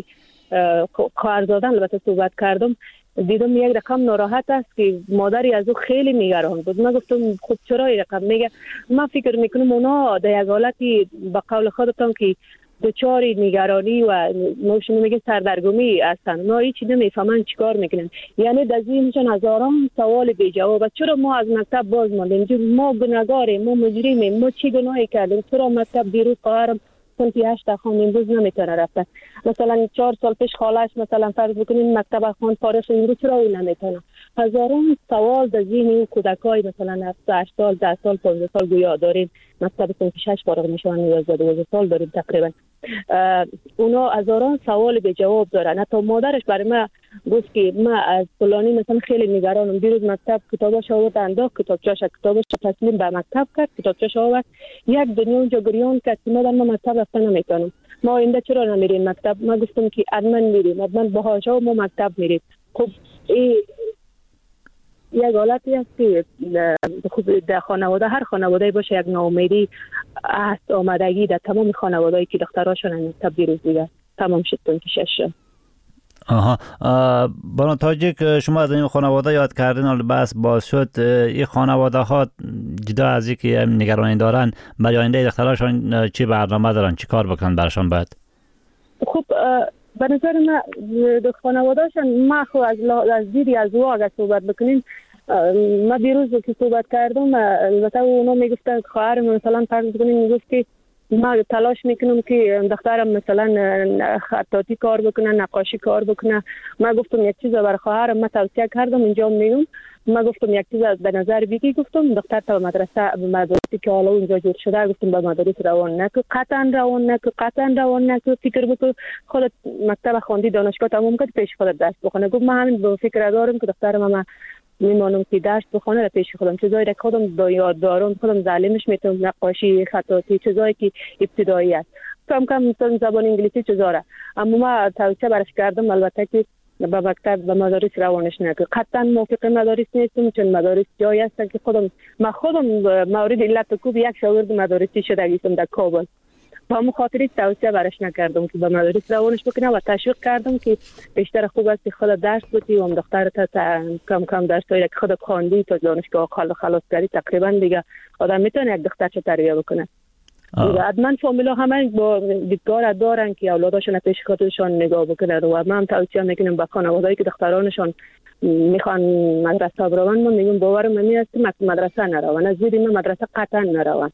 خواهرزادم البته صحبت کردم، دیدم یک رقم ناراحت است که مادری از او خیلی نگران بود. من گفتم خب چرا این رقم میگه؟ من فکر میکنم اونا در یک حالتی به قول خودتان که دچار نگرانی و نوشون میگه سردرگمی هستن، اونا هیچ نمیفهمن چیکار میکنن. یعنی در ذهنشون هزاران سوال بی جواب. چرا ما از مکتب باز ماندیم؟ ما گناهکاریم، ما مجرمیم، ما چی گناهی کردیم؟ چرا مکتب دیروز خواهرم سنتی هشت خان امروز نمیتونه رفتن؟ مثلا چهار سال پیش خالش مثلا فرض بکنین مکتب خان فارغ شد، امروز چرا اون نمیتونه؟ هزاران سوال در ذهن اون کودکای مثلا هفت سال ده سال پانزده سال گویا داریم مکتب سنتی شش فارغ میشن، یازده دوازده سال داریم تقریبا. اونا هزاران سوال به جواب دارن. حتی مادرش برای ما گفت که ما از فلانی مثلا خیلی نگرانم، دیروز مکتب کتابش آورد انداخت، کتابچه‌اش کتابش تسلیم به مکتب کرد، کتابچه‌اش آورد یک دنیا اونجا گریان کرد که مادر ما مکتب رفتن نمیتونم، ما آینده چرا نمیریم مکتب؟ ما گفتم که حتما میریم، حتما باهاش و ما مکتب میریم. خب این یک حالتی است که در خانواده، هر خانواده باشه یک ناامیدی است آمدگی در تمام خانوادهایی که دختراشون مکتب دیروز دیگه تمام شد تا اینکه شش شد. آها، بانو تاجیک شما از این خانواده یاد کردین، حالا بس باز شد این خانواده ها جدا از اینکه نگرانی دارن برای آینده دختراشون چی برنامه دارن، چی کار بکنن براشون بعد؟ خب به نظر من خانواده‌شان، ما خو از از دیدی از او اگر صحبت بکنیم، ما دیروز که صحبت کردم البته اونا میگفتن خواهر مثلا فرض بکنیم میگفت که ما تلاش میکنم که دخترم مثلا خطاطی کار بکنه، نقاشی کار بکنه. ما گفتم یک چیز برای خواهرم ما توصیه کردم اینجا میگم، ما گفتم یک چیز به نظر بگی، گفتم دختر تا مدرسه مدرسه که حالا اینجا جور شده گفتم به مدرسه روان نکو، قطعا روان نکو، قطعا روان نکو، فکر بکن خودت مکتب خواندی دانشگاه تمام کرد پیش خودت درس بخونه. گفت من همین به فکر دارم که دخترم ما میمانم که درس بخونه را پیش خودم، چیزایی را خودم با یاد دارم، خودم تعلیمش میتونم، نقاشی، خطاطی، چیزایی که ابتدایی است، کم کم مثلا زبان انگلیسی چیزا. اما ما توصیه برش کردم البته که به مکتب به مدارس روانش نکنه. قطعا موافق مدارس نیستم، چون مدارس جایی هستن که خودم ما خودم مورد علت کوب یک شاگرد مدارسی شدگیستم در کابل، با همون خاطری توصیه برش نکردم که به مدارس روانش بکنه و تشویق کردم که بیشتر خوب است که خود درس بودی و دختر تا کم کم درسایی که خود خواندی تا دانشگاه خلاص کردی تقریبا دیگه آدم میتونه یک دختر چه تربیت بکنه. حتما فامیلا همه با دیدگار دارن که اولاداشون پیش خودشون نگاه بکنن و من توصیه میکنم به خانواده‌ای که دخترانشون میخوان مدرسه بروند، من میگم باورم نمی است مدرسه نروند، از دید من مدرسه قطعا نروند.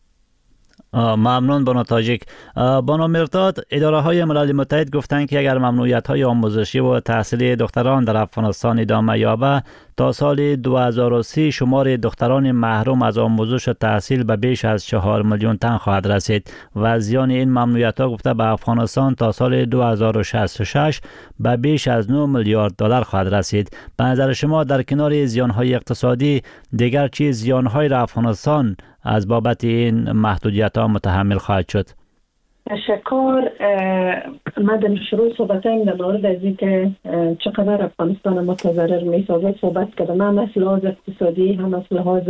ممنون بانو تاجیک. بانو مرداد، اداره های ملل متحد گفتند که اگر ممنوعیت های آموزشی و تحصیلی دختران در افغانستان ادامه یابه، تا سال دو هزار و سی شمار دختران محروم از آموزش و تحصیل به بیش از چهار میلیون تن خواهد رسید و زیان این ممنوعیت‌ها گفته به افغانستان تا سال دو هزار و شصت و شش به بیش از نه میلیارد دلار خواهد رسید. به نظر شما در کنار زیان‌های اقتصادی دیگر چه زیان‌هایی را افغانستان از بابت این محدودیت‌ها متحمل خواهد شد؟ تشکر. من در شروع صحبتایم در مورد از اینکه چقدر افغانستان متضرر می‌سازد صحبت کردم. هم از لحاظ اقتصادی هم از لحاظ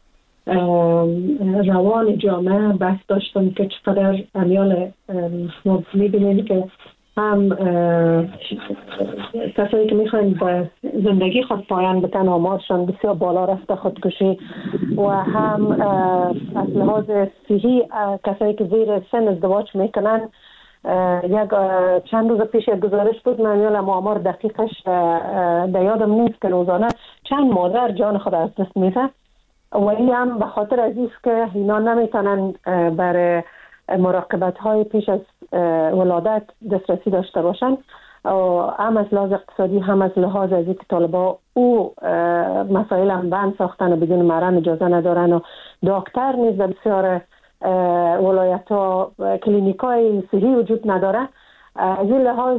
روان جامعه بحث داشتم که چقدر امیال ما می‌بینیم که هم کسایی که میخواین به زندگی خود پایان بتن آمارشان بسیار بالا رفته، خودکشی، و هم از لحاظ صحی کسایی که زیر سن ازدواج میکنن. یک چند روز پیش یک گزارش بود، من یادم آمار دقیقش در یادم نیست که روزانه چند مادر جان خود از دست میده و این هم به خاطر از است که اینا نمیتونن برای مراقبت های پیش از ولادت دسترسی داشته باشن، هم از لحاظ اقتصادی هم از لحاظ از اینکه طالبا او مسائل هم بند ساختن و بدون محرم اجازه ندارن و دکتر نیز در بسیار ولایت ها کلینیک های صحی وجود نداره. از این لحاظ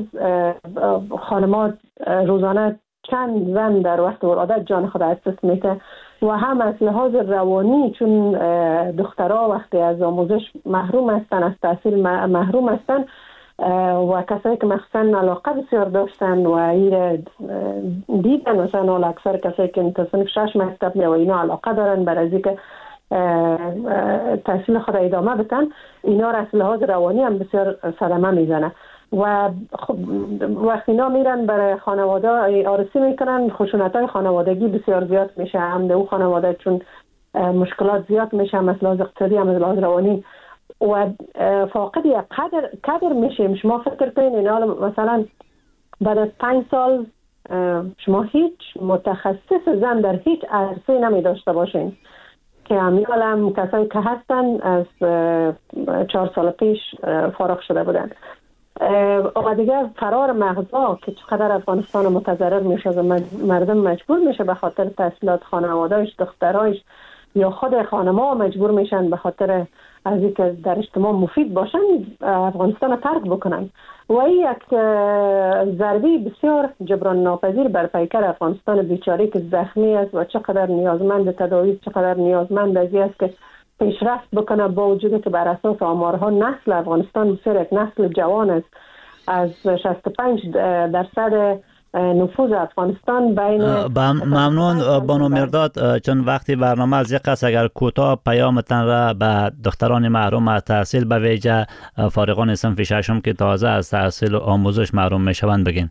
خانمات روزانه چند زن در وقت ولادت جان خود از دست میده و هم از لحاظ روانی، چون دخترها وقتی از آموزش محروم هستن، از تحصیل محروم هستن و کسایی که مخصوصا علاقه بسیار داشتن و این دیدن، مثلا اکثر کسایی که تصنیف شش مکتب و اینا علاقه دارن برای اینکه تحصیل خود ادامه بدن، اینا را از لحاظ روانی هم بسیار صدمه میزنه و خب وقتی اینا میرن برای خانواده آرسی میکنن، خشونت‌های خانوادگی بسیار زیاد میشه، هم در او خانواده چون مشکلات زیاد میشه، هم از لحاظ اقتصادی هم از لحاظ روانی و فاقد یک قدر قدر میشیم. شما فکر کنین اینا مثلا بعد از پنج سال شما هیچ متخصص زن در هیچ عرصه نمی داشته باشین که امیال هم کسایی که هستن از چهار سال پیش فارغ شده بودن. و دیگه فرار مغزا که چقدر افغانستان متضرر میشه و مردم مجبور میشه به خاطر تحصیلات خانواده‌اش، دخترایش یا خود خانم‌ها مجبور میشن به خاطر از اینکه در اجتماع مفید باشن افغانستان رو ترک بکنن و این یک ضربه بسیار جبران ناپذیر بر پیکر افغانستان بیچاره که زخمی است و چقدر نیازمند تداوی، چقدر نیازمند از این است که پیشرفت بکنه، با وجودی که بر اساس آمارها نسل افغانستان بسیار یک نسل جوان است. از شصت و پنج درصد نفوذ افغانستان بین ممنون بانو مرداد، چون وقتی برنامه از یک قصد اگر کوتاه پیامتان را به دختران محروم از تحصیل به ویژه فارغان صنف ششم که تازه از تحصیل و آموزش محروم میشوند بگین.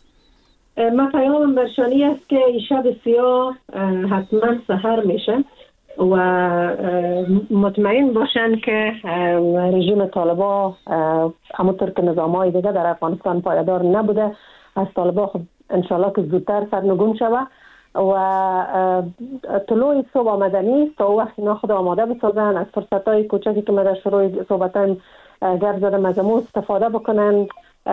من پیامم برشانی است که این شب سیاه حتما سحر میشه و مطمئن باشن که رژیم طالبا همونطور که نظام‌های دیگه در افغانستان پایدار نبوده، از طالبا خب انشالله که زودتر سرنگون شوه و طلوع صبح آمدنی تا وقت اینا خود آماده بسازن، از فرصت‌های کوچکی که من در شروع صحبتایم گرد زدم از امو استفاده بکنن،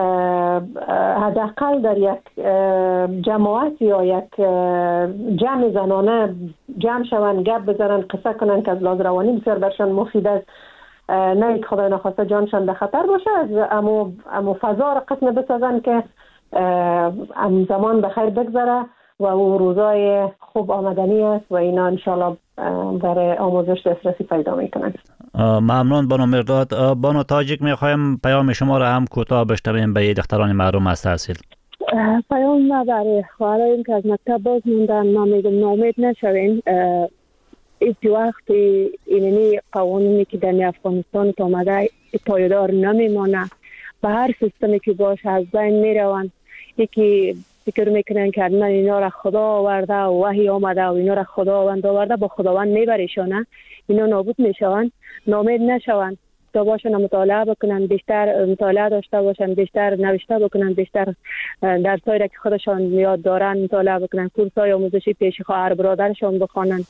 حداقل در یک جماعت یا یک جمع زنانه جمع شون، گپ بزنن، قصه کنن که از لحاظ روانی بسیار برشان مفید است، نه یک خدای نخواسته جانشان در خطر باشه. از امو, امو فضا را قسم بسازن که ام زمان بخیر بگذره و او روزای خوب آمدنی است و اینا انشالله برای آموزش دسترسی پیدا میکنن. ممنون بانو مرداد. بانو تاجیک میخوایم پیام شما را هم کوتاه بشنویم به دختران محروم از تحصیل. پیام ما برای خواهراییم که از مکتب باز موندن، ما میگم ناامید نشوین. ایت وقتی اینی قوانینی که در افغانستان آمده پایدار نمیمانه، به هر سیستمی که باشه از بین میروند. یکی فکر میکنن که من اینا را خدا آورده و وحی آمده و اینا را خداوند آورده، با خداوند میبریشانه، اینا نابود میشوند. نامید نشوند، تا باشن مطالعه بکنن، بیشتر مطالعه داشته باشن، بیشتر نوشته بکنن، بیشتر درسایی را که خودشان یاد دارن مطالعه بکنن، کورسای آموزشی پیش خواهر برادرشان بخوانن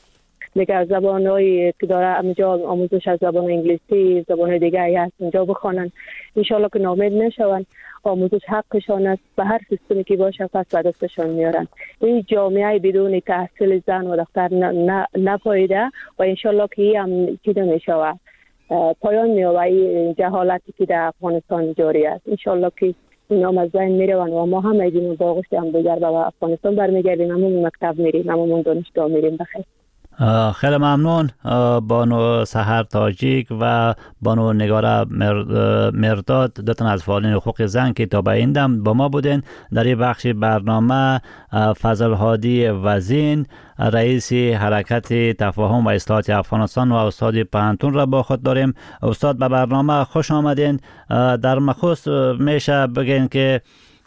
دیگه زبان‌هایی که داره اونجا آموزش از زبان انگلیسی، زبان دیگه هست اونجا بخوانن. ان شاء الله که ناامید نشون. آموزش حقشان است، به هر سیستمی که باشه پس به دستشان میارن. این جامعه بدون تحصیل زن و دختر نپایده و ان شاء الله که هم چیده میشود پایان میابه این جهالتی که در افغانستان جاری است. ان شاء الله که اینا از بین میرون و ما هم ایدیم باغشت هم دیگر به افغانستان برمیگردیم، همون مکتب میریم، همون دانشگاه میریم. بخیر. خیلی ممنون بانو سحر تاجیک و بانو نگاره مرداد، دوتن از فعالین حقوق زن که تا به این دم با ما بودین در این بخش برنامه. فضل هادی وزین رئیس حرکت تفاهم و اصلاحات افغانستان و استاد پانتون را با خود داریم. استاد به برنامه خوش آمدین. در مخصوص میشه بگین که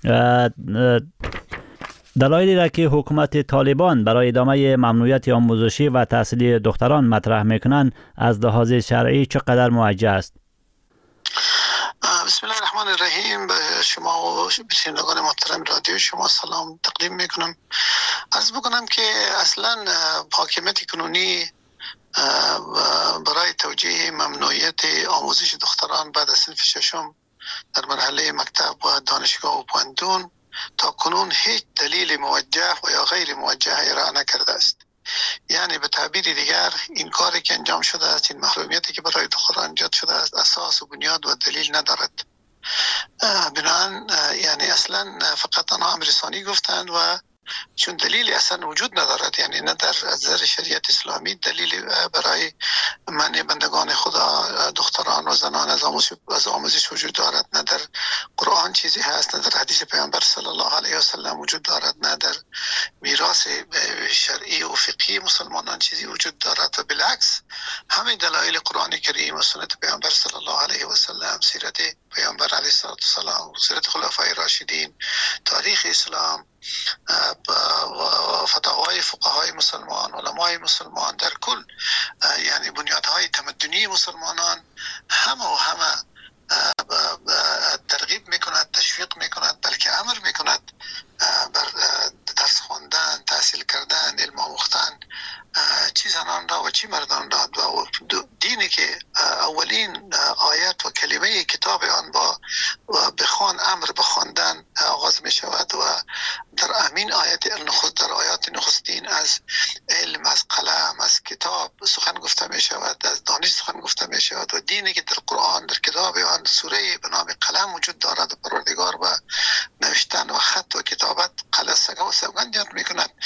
دلایلی را که حکومت طالبان برای ادامه ممنوعیت آموزشی و تحصیلی دختران مطرح میکنند از لحاظ شرعی چقدر موجه است؟ بسم الله الرحمن الرحیم. به شما و شنوندگان محترم رادیو شما سلام تقدیم میکنم. عرض بکنم که اصلا حاکمیت کنونی برای توجیه ممنوعیت آموزش دختران بعد از صنف ششم در مرحله مکتب و دانشگاه و پانتون تا کنون هیچ دلیل موجه و یا غیر موجه ارائه نکرده است. یعنی به تعبیر دیگر این کاری که انجام شده است، این محرومیتی که برای دختران ایجاد شده است، اساس و بنیاد و دلیل ندارد. بنابراین یعنی اصلا فقط آنها امر ثانی گفتند و چون دلیلی اصلا وجود ندارد، یعنی نه در نظر شریعت اسلامی دلیلی برای منع بندگان خدا دختران و زنان از آموزش از آموزش وجود دارد، نه در قرآن چیزی هست، نه در حدیث پیامبر صلی الله علیه و سلم وجود دارد، نه در میراث شرعی و فقهی مسلمانان چیزی وجود دارد. و بالعکس همه دلایل قرآن کریم و سنت پیامبر صلی الله علیه و سلم، سیرت پیامبر علیه السلام، سیرت خلفای راشدین، تاریخ اسلام و فتاوای فقهای مسلمان، علمای مسلمان در کل، یعنی بنیادهای تمدنی مسلمانان همه و همه ترغیب میکند، تشویق میکند، بلکه امر میکند بر درس خواندن، تحصیل کردن، علم آموختن، چی زنان را و چی مردان را. و دینی که اولین آیت و کلمه کتاب آن با بخوان امر بخواندن آغاز می شود و در امین آیت نخست در آیات نخستین از علم، از قلم، از کتاب سخن گفته می شود، از دانش سخن گفته می شود. و دینی که در قرآن در کتاب آن سوره به نام قلم وجود دارد و پروردگار و نوشتن و خط و کتابت قلسگه و سوگند یاد می کند.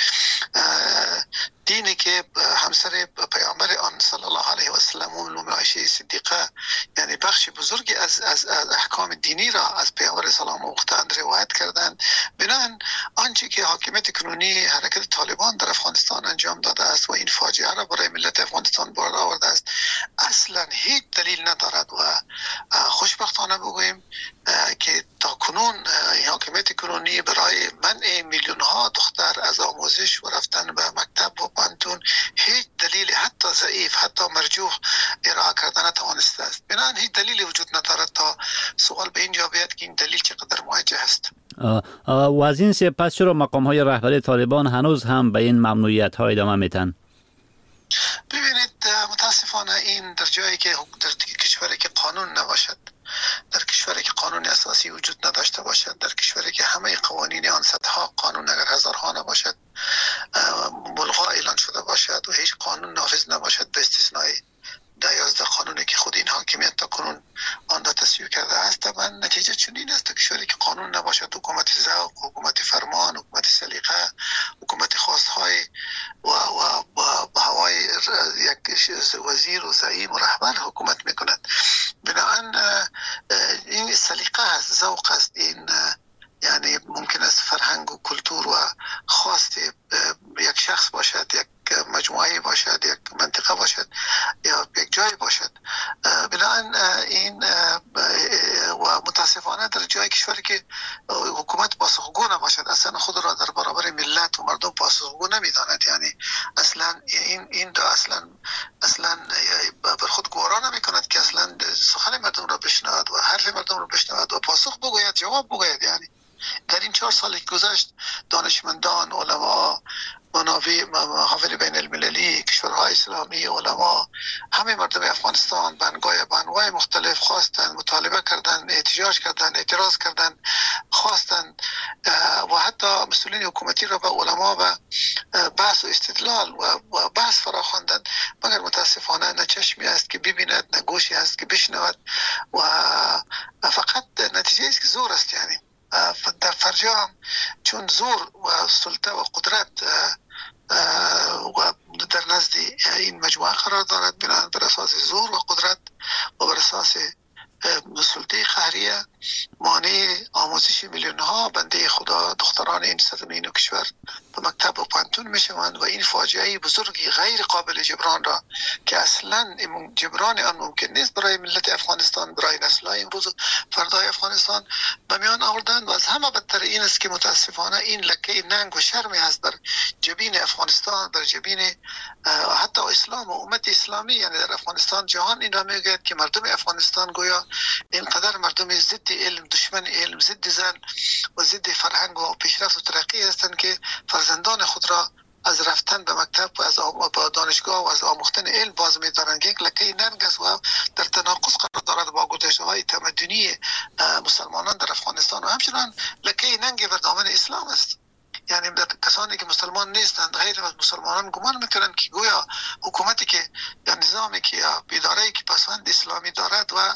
دینی که همسر پیامبر آن صلی الله علیه و سلم ام عایشه صدیقه یعنی بخش بزرگی از, از, از احکام دینی را از پیامبر سلام آموختند، روایت کردند. بنابراین آنچه که حاکمیت کنونی حرکت طالبان در افغانستان انجام داده است و این فاجعه را برای ملت افغانستان بار آورده است اصلا هیچ دلیل ندارد. و خوشبختانه بگوییم که تا کنون حاکمیت کنونی برای منع میلیون ها دختر از آموزش و رفتن به مکتب و پانتون هیچ دلیل حتی ضعیف، حتی مرجوح ارائه کردن نتوانسته است. بنابراین هیچ دلیلی وجود ندارد تا سوال به اینجا بیاد که این دلیل چقدر موجه است. و از این سپس چرا مقام های رهبری طالبان هنوز هم به این ممنوعیت ها ادامه میتن؟ ببینید متاسفانه این در جایی که در کشوری که قانون نباشد، در کشوری که قانون اساسی وجود نداشته باشد، در کشوری که همه قوانین آن صدها قانون اگر هزارها نباشد ملغا اعلان شده باشد و هیچ قانون نافذ نباشد به استثنای ده یازده قانونی که خود این حاکمیت تا کنون آن را تصویب کرده است، طبعا نتیجه چنین است. کشوری که قانون نباشد، حکومت ذوق، حکومت فرمان، حکومت سلیقه، حکومت خواستهای و و و هوای یک وزیر و زعیم و رهبر حکومت میکند. بنابراین این سلیقه است، ذوق است، این یعنی ممکن است فرهنگ و کلتور و خواست یک شخص باشد، یک مجموعه باشد، یک منطقه باشد یا یک جای باشد. بنابراین این و متاسفانه در جای کشوری که حکومت پاسخگو نباشد، اصلا خود را در برابر ملت و مردم پاسخگو نمیداند، یعنی اصلا این این دو اصلا اصلا بر خود گوارا نمی کند که اصلا سخن مردم را بشنود و حرف مردم را بشنود و پاسخ بگوید، جواب بگوید. یعنی در این چهار سال گذشت دانشمندان، علما، منابع محافل بین المللی، کشورهای اسلامی، علما، همه مردم افغانستان بنگاه بانوای مختلف خواستن، مطالبه کردن، احتجاج کردن، اعتراض کردن، خواستن و حتی مسئولین حکومتی را به علما و بحث و استدلال و بحث فرا خواندن، مگر متاسفانه نه چشمی است که ببیند، نه گوشی است که بشنود و فقط نتیجه است که زور است. یعنی در فرجام چون زور و سلطه و قدرت و در نزد این مجموعه قرار دارد، بنابراین بر اساس زور و قدرت و بر اساس سلطه قهریه مانع آموزش میلیون ها بنده خدا دختران این سرزمین و کشور به مکتب و پانتون میشوند و این فاجعه بزرگی غیر قابل جبران را که اصلا جبران آن ممکن نیست برای ملت افغانستان، برای نسل‌های امروز و فردای افغانستان به میان آوردن. و از همه بدتر این است که متاسفانه این لکه ننگ و شرمی هست بر جبین افغانستان، بر جبین حتی اسلام و امت اسلامی. یعنی در افغانستان جهان این را میگوید که مردم افغانستان گویا اینقدر مردم ضد علم، دشمن علم، ضد زن و ضد فرهنگ و پیشرفت و ترقی هستند که فرزندان خود را از رفتن به مکتب و از با دانشگاه و از آموختن علم باز می‌دارند. یک لکه ننگ است و در تناقض قرار دارد با گذشته‌های تمدنی مسلمانان در افغانستان و همچنان لکه ننگ بر دامن اسلام است. یعنی کسانی که مسلمان نیستند غیر از مسلمانان گمان میکنند که گویا حکومتی که یا نظامی که یا اداره‌ای که پسوند اسلامی دارد و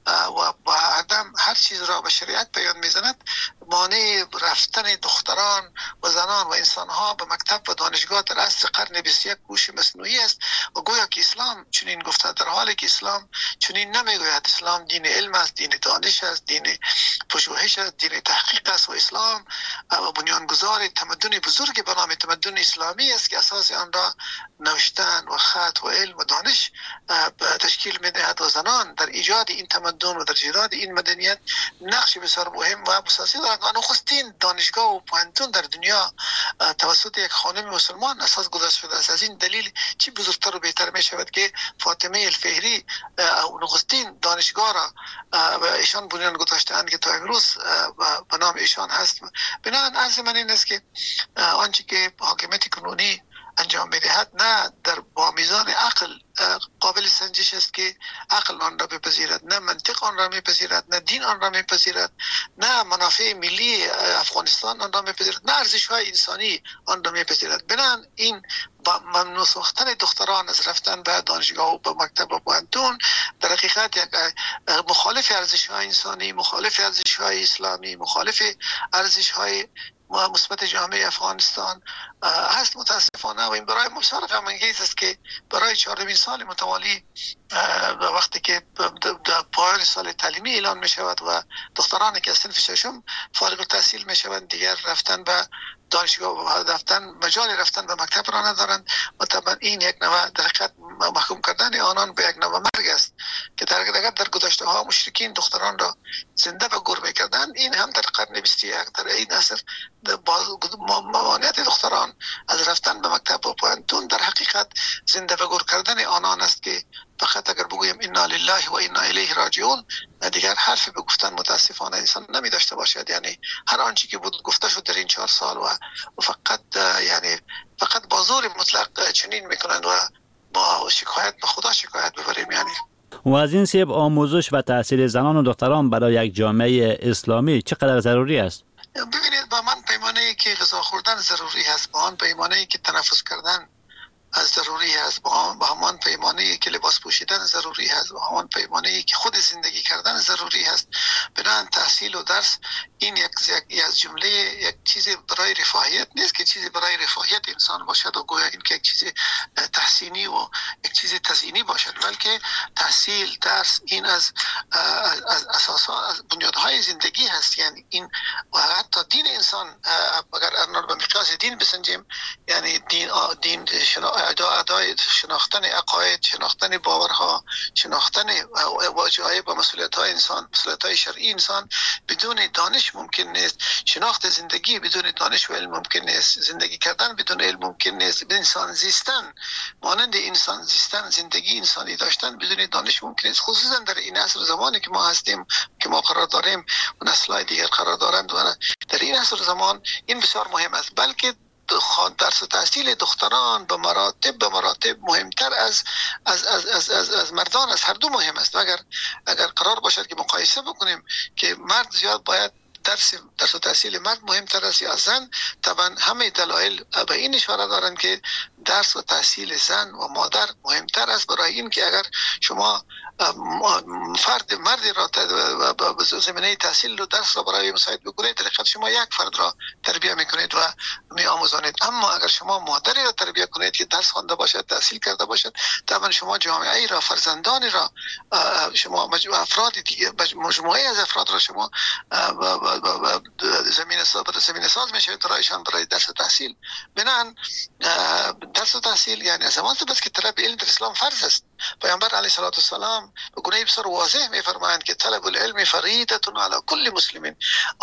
و با عدم هر چیز را به شریعت بیان میزند مانع رفتن دختران و زنان و انسانها به مکتب و دانشگاه در عصر قرن بیست و یک هوش مصنوعی است. و گویا که اسلام چنین گفته، در حالی که اسلام چنین نمیگوید. اسلام دین علم است، دین دانش است، دین پژوهش است، دین تحقیق است و اسلام بنیانگذار تمدن بزرگ به نام تمدن اسلامی است که اساس آن را نوشتن و خط و علم و دانش تشکیل می‌دهد و زنان در ایجاد این تمدن و در ایجاد این مدنیت نقش بسیار مهم و اساسی دارند. و نخستین دانشگاه و پانتون در دنیا توسط یک خانم مسلمان اساس گذاشته شده است. از این دلیل چی بزرگتر و بهتر می شود که فاطمه الفهری نخستین دانشگاه را و ایشان بنیان گذاشتند که تا امروز به نام ایشان هست. بنابراین عرض من این است که آنچه که حاکمیت کنونی انجام می‌دهد نه در با میزان عقل قابل سنجش است که عقل آن را بپذیرد، نه منطق آن را میپذیرد، نه دین آن را میپذیرد، نه منافع ملی افغانستان آن را میپذیرد، نه ارزش‌های انسانی آن را میپذیرد. بنابراین این با ممنوع ساختن دختران از رفتن به دانشگاه و به مکتب و پانتون در حقیقت یک مخالف ارزش‌های انسانی، مخالف ارزش‌های اسلامی، مخالف ارزش‌های مثبت جامعه افغانستان هست متاسفانه. و این برای بسیار غم انگیز است که برای چهارمین سال متوالی وقتی که در پایان سال تعلیمی اعلان می شود و دخترانی که از صنف ششم فارغ التحصیل می شوند دیگر رفتن به دانشگاه و رفتن مجال رفتن به مکتب را ندارند و طبعا این یک نوع در حقیقت محکوم کردن آنان به یک نوع مرگ است که در حقیقت در گذشته ها مشرکین دختران را زنده و گور می‌کردند. این هم در قرن بیست و یک در این عصر ممانعت دختران از رفتن به مکتب و پانتون در حقیقت زنده و گور کردن آنان است که فقط اگر بگویم انا لله و انا الیه راجعون دیگر حرفی به گفتن متاسفانه انسان نمی داشته باشد. یعنی هر آنچه که بود گفته شد در این چهار سال و فقط یعنی فقط با زور مطلق چنین میکنند و با شکایت به خدا شکایت ببریم. یعنی و از این سبب آموزش و تحصیل زنان و دختران برای یک جامعه اسلامی چقدر ضروری است؟ ببینید با من پیمانه ای که غذا خوردن ضروری است، با آن پیمانه ای که تنفس کردن ضروری است، با همان پیمانه ای که لباس پوشیدن ضروری است، با همان پیمانه ای که خود زندگی کردن ضروری است. بنابراین تحصیل و درس این یک از جمله یک چیز برای رفاهیت نیست که چیزی برای رفاهیت انسان باشد و گویا این که یک چیز تحسینی و یک چیز تزیینی باشد، بلکه تحصیل درس این از از اساسا از بنیادهای زندگی هست. یعنی این و حتی دین انسان اگر آن به مقیاس دین بسنجیم، یعنی دین دین ادای شناختن عقاید، شناختن باورها، شناختن واجه‌های با مسئولیت‌های انسان، مسئولیت‌های شرعی انسان بدون دانش ممکن نیست. شناخت زندگی بدون دانش و علم ممکن نیست. زندگی کردن بدون علم ممکن نیست. انسان زیستن مانند انسان زیستن زیستن، زندگی انسانی داشتن بدون دانش ممکن است، خصوصا در این عصر زمانی که ما هستیم، که ما قرار داریم و نسل‌های دیگر قرار دارند. و در این عصر زمان این بسیار مهم است، بلکه درس و تحصیل دختران به مراتب به مراتب مهمتر از از از از از, از مردان است. هر دو مهم است. و اگر اگر قرار باشد که مقایسه بکنیم که مرد زیاد باید درس درس و تحصیل مرد مهمتر است یا زن، طبعا همه دلایل به این اشاره دارند که درس و تحصیل زن و مادر مهمتر است، برای این که اگر شما فرد مردی را به زمینه تحصیل رو درس را برای مساعد بکنید، در حقیقت شما یک فرد را تربیت میکنید و می آموزانید. اما اگر شما مادری را تربیت کنید که درس خوانده باشد، تحصیل کرده باشد، طبعا شما جامعه ای را، فرزندانی را، شما افراد دیگه، مجموعه از افراد را شما زمینه ساز زمینه ساز میشوید برایشان برای درس و تحصیل. بنابراین درس و تحصیل یعنی از زمان بس که طلب علم در اسلام فرض است. پیامبر علیه الصلاه و السلام به گونه بسیار واضح میفرمایند که طلب العلم فریضه علی کل مسلم،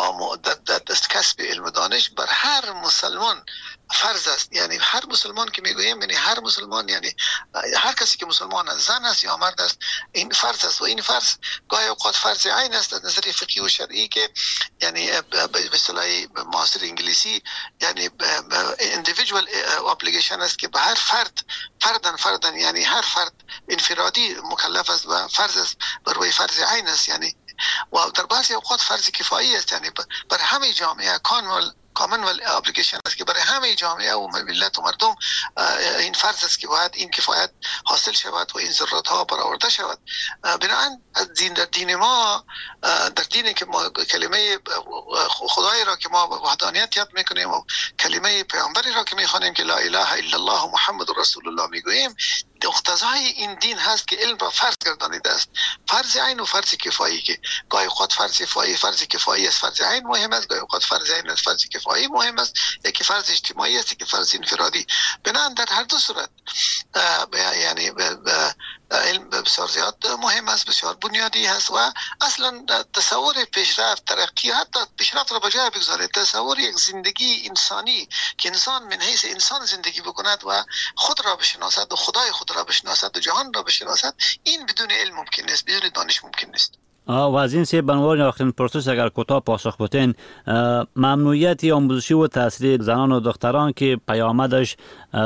دست کسب علم و دانش بر هر مسلمان فرض است. یعنی هر مسلمان که میگویم یعنی هر مسلمان، یعنی هر کسی که مسلمان است، زن است یا مرد است، این فرض است. و این فرض گاهی اوقات فرض عین است از نظر فقهی و شرعی، که یعنی به اصطلاح معاصر انگلیسی یعنی individual obligation است که به هر فرد فردن فردن یعنی هر فرد انفرادی مکلف است و فرض است بر روی فرض عین است. یعنی و در بعضی اوقات فرض کفایی است، یعنی بر همه جامعه کامل کامن ابلیگیشن است که برای همه جامعه و ملت و مردم این فرض است که باید این کفایت حاصل شود و این ضرورت ها برآورده شود. بنابراین دین در دین ما، در دینی که ما کلمه خدای را که ما وحدانیت یاد میکنیم و کلمه پیامبری را که میخوانیم که لا اله الا الله محمد رسول الله میگوییم، مقتضای این دین هست که علم را فرض گردانیده است. فرض عین و فرض کفایی، که گاهی اوقات فرض کفایی فرض کفایی است، فرض عین مهم است، گاهی اوقات فرض عین است، فرض کفایی مهم است، یکی فرض اجتماعی است که فرض انفرادی. بنابراین در هر دو صورت یعنی علم بسیار زیاد مهم است، بسیار بنیادی هست و اصلا تصور پیشرفت، ترقی، حتی پیشرفت را بجای بگذارید، تصور یک زندگی انسانی که انسان من حیث انسان زندگی بکند و خود را بشناسد و خدای خود را بشناسد و جهان را بشناسد، این بدون علم ممکن نیست، بدون دانش ممکن نیست. و از این سه بنوار آخرین پرسش اگر کوتاه پاسخ بتین، ممنوعیت آموزشی و تحصیلی زنان و دختران که پیامدش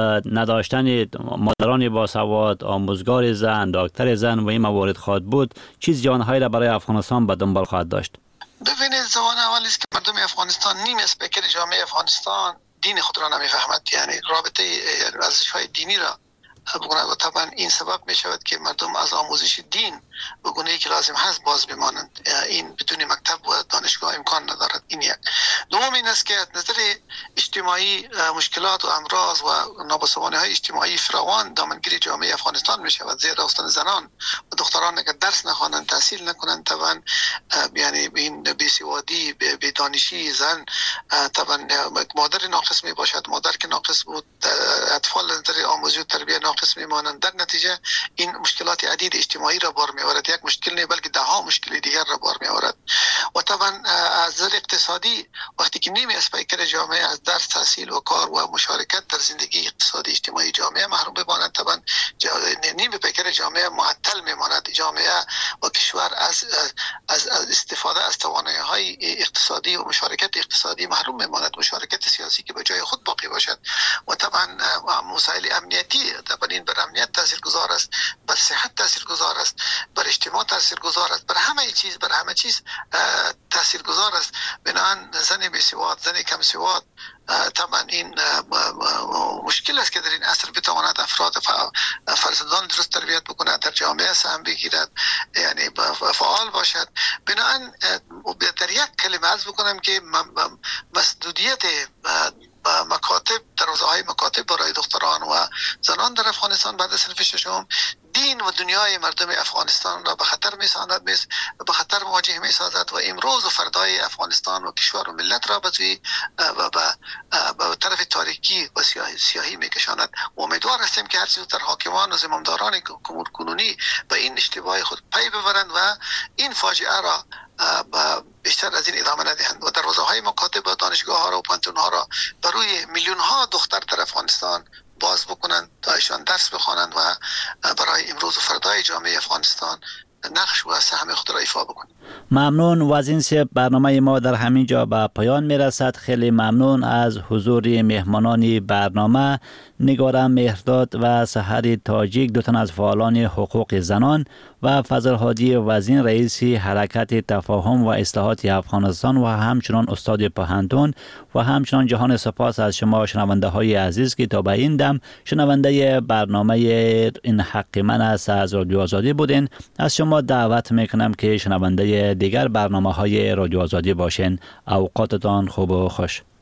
نداشتن مادران باسواد، آموزگار زن، دکتر زن و این موارد خواهد بود، چیز زیانهایی را برای افغانستان به دنبال خواهد داشت؟ ببینید، زمان اولی است که مردم افغانستان، نیم اسپیکر جامعه افغانستان دین خود را نمیفهمد، یعنی رابطه ارزش‌های دینی را بگوید و طبعا این سبب می شود که مردم از آموزش دین به گونه‌ای که لازم هست باز بمانند. این بدون مکتب و دانشگاه امکان ندارد. این یک. دوم این است که از نظر اجتماعی مشکلات و امراض و نابسامانی‌های اجتماعی فراوان دامنگیر جامعه افغانستان می شود، زیرا افتادن زنان و دختران اگر درس نخوانند، تحصیل نکنند، طبعا یعنی این بی‌سوادی، بی‌دانشی زن، طبعا مادر ناقص می باشد. مادر که ناقص بود، اطفال از نظر آموزش و تربیت ناقص میمانند. در نتیجه این مشکلات عدید اجتماعی را بار میآورد، یک مشکل نه بلکه ده ها مشکل دیگر را بار میآورد. و طبعا از نظر اقتصادی، وقتی که نیمی اسپیکر جامعه از درس، تحصیل و کار و مشارکت در زندگی اقتصادی اجتماعی جامعه محروم بمانند، طبعا نیمی پیکر جامعه معطل میماند. جامعه و کشور از از, از استفاده از توانایی‌های اقتصادی و مشارکت اقتصادی محروم میماند. مشارکت سیاسی که به جای خود باقی باشد. و طبعا مسائل امنیتی، طبعا این بر امنیت تاثیرگذار است، بر صحت تاثیرگذار است، بر اجتماع تاثیرگذار است، بر همه چیز بر همه چیز تاثیرگذار است. بنابراین زن بی‌سواد، زن کم سواد، طبعا این مشکل است که در این عصر بتواند افراد فرزندان درست تربیت بکند، در جامعه سهم بگیرد، یعنی فعال باشد. بنابراین در یک کلمه عرض بکنم که مسدودیت مکاتب، دروازه‌های مکاتب برای دختران و زنان در افغانستان بعد از صنف ششم دین و دنیای مردم افغانستان را به خطر می‌سازد، به خطر مواجه می‌سازد و امروز و فردای افغانستان و کشور و ملت را به سوی و به طرف تاریکی و سیاهی می‌کشاند. امیدوار هستیم که هر چیز در حاکمان و زمامداران امور کنونی به این اشتباه خود پی ببرند و این فاجعه را بیشتر از این ادامه ندهند و دروازه‌های مکاتب و دانشگاه‌ها را و پانتون‌ها را برای میلیون‌ها دختر در افغانستان باز بکنند ایشان درس بخوانند و برای امروز و فردای جامعه افغانستان نقش و سهم خود را ایفا بکنند. ممنون. و از این سه برنامه ما در همین جا به پایان میرسد. خیلی ممنون از حضور مهمانان برنامه، نگارم مهرداد و سحر تاجیک، دو تن از فعالان حقوق زنان، و فضل هادی وزین، رئیس حرکت تفاهم و اصلاحات افغانستان، و همچنان استاد پهندون، و همچنان جهان سپاس از شما شنونده های عزیز که تا به این دم شنونده برنامه این حق من است از رادیو آزادی بودین. از شما دعوت میکنم که شنونده دیگر برنامه های رادیو آزادی باشین. اوقاتتان خوب و خوش.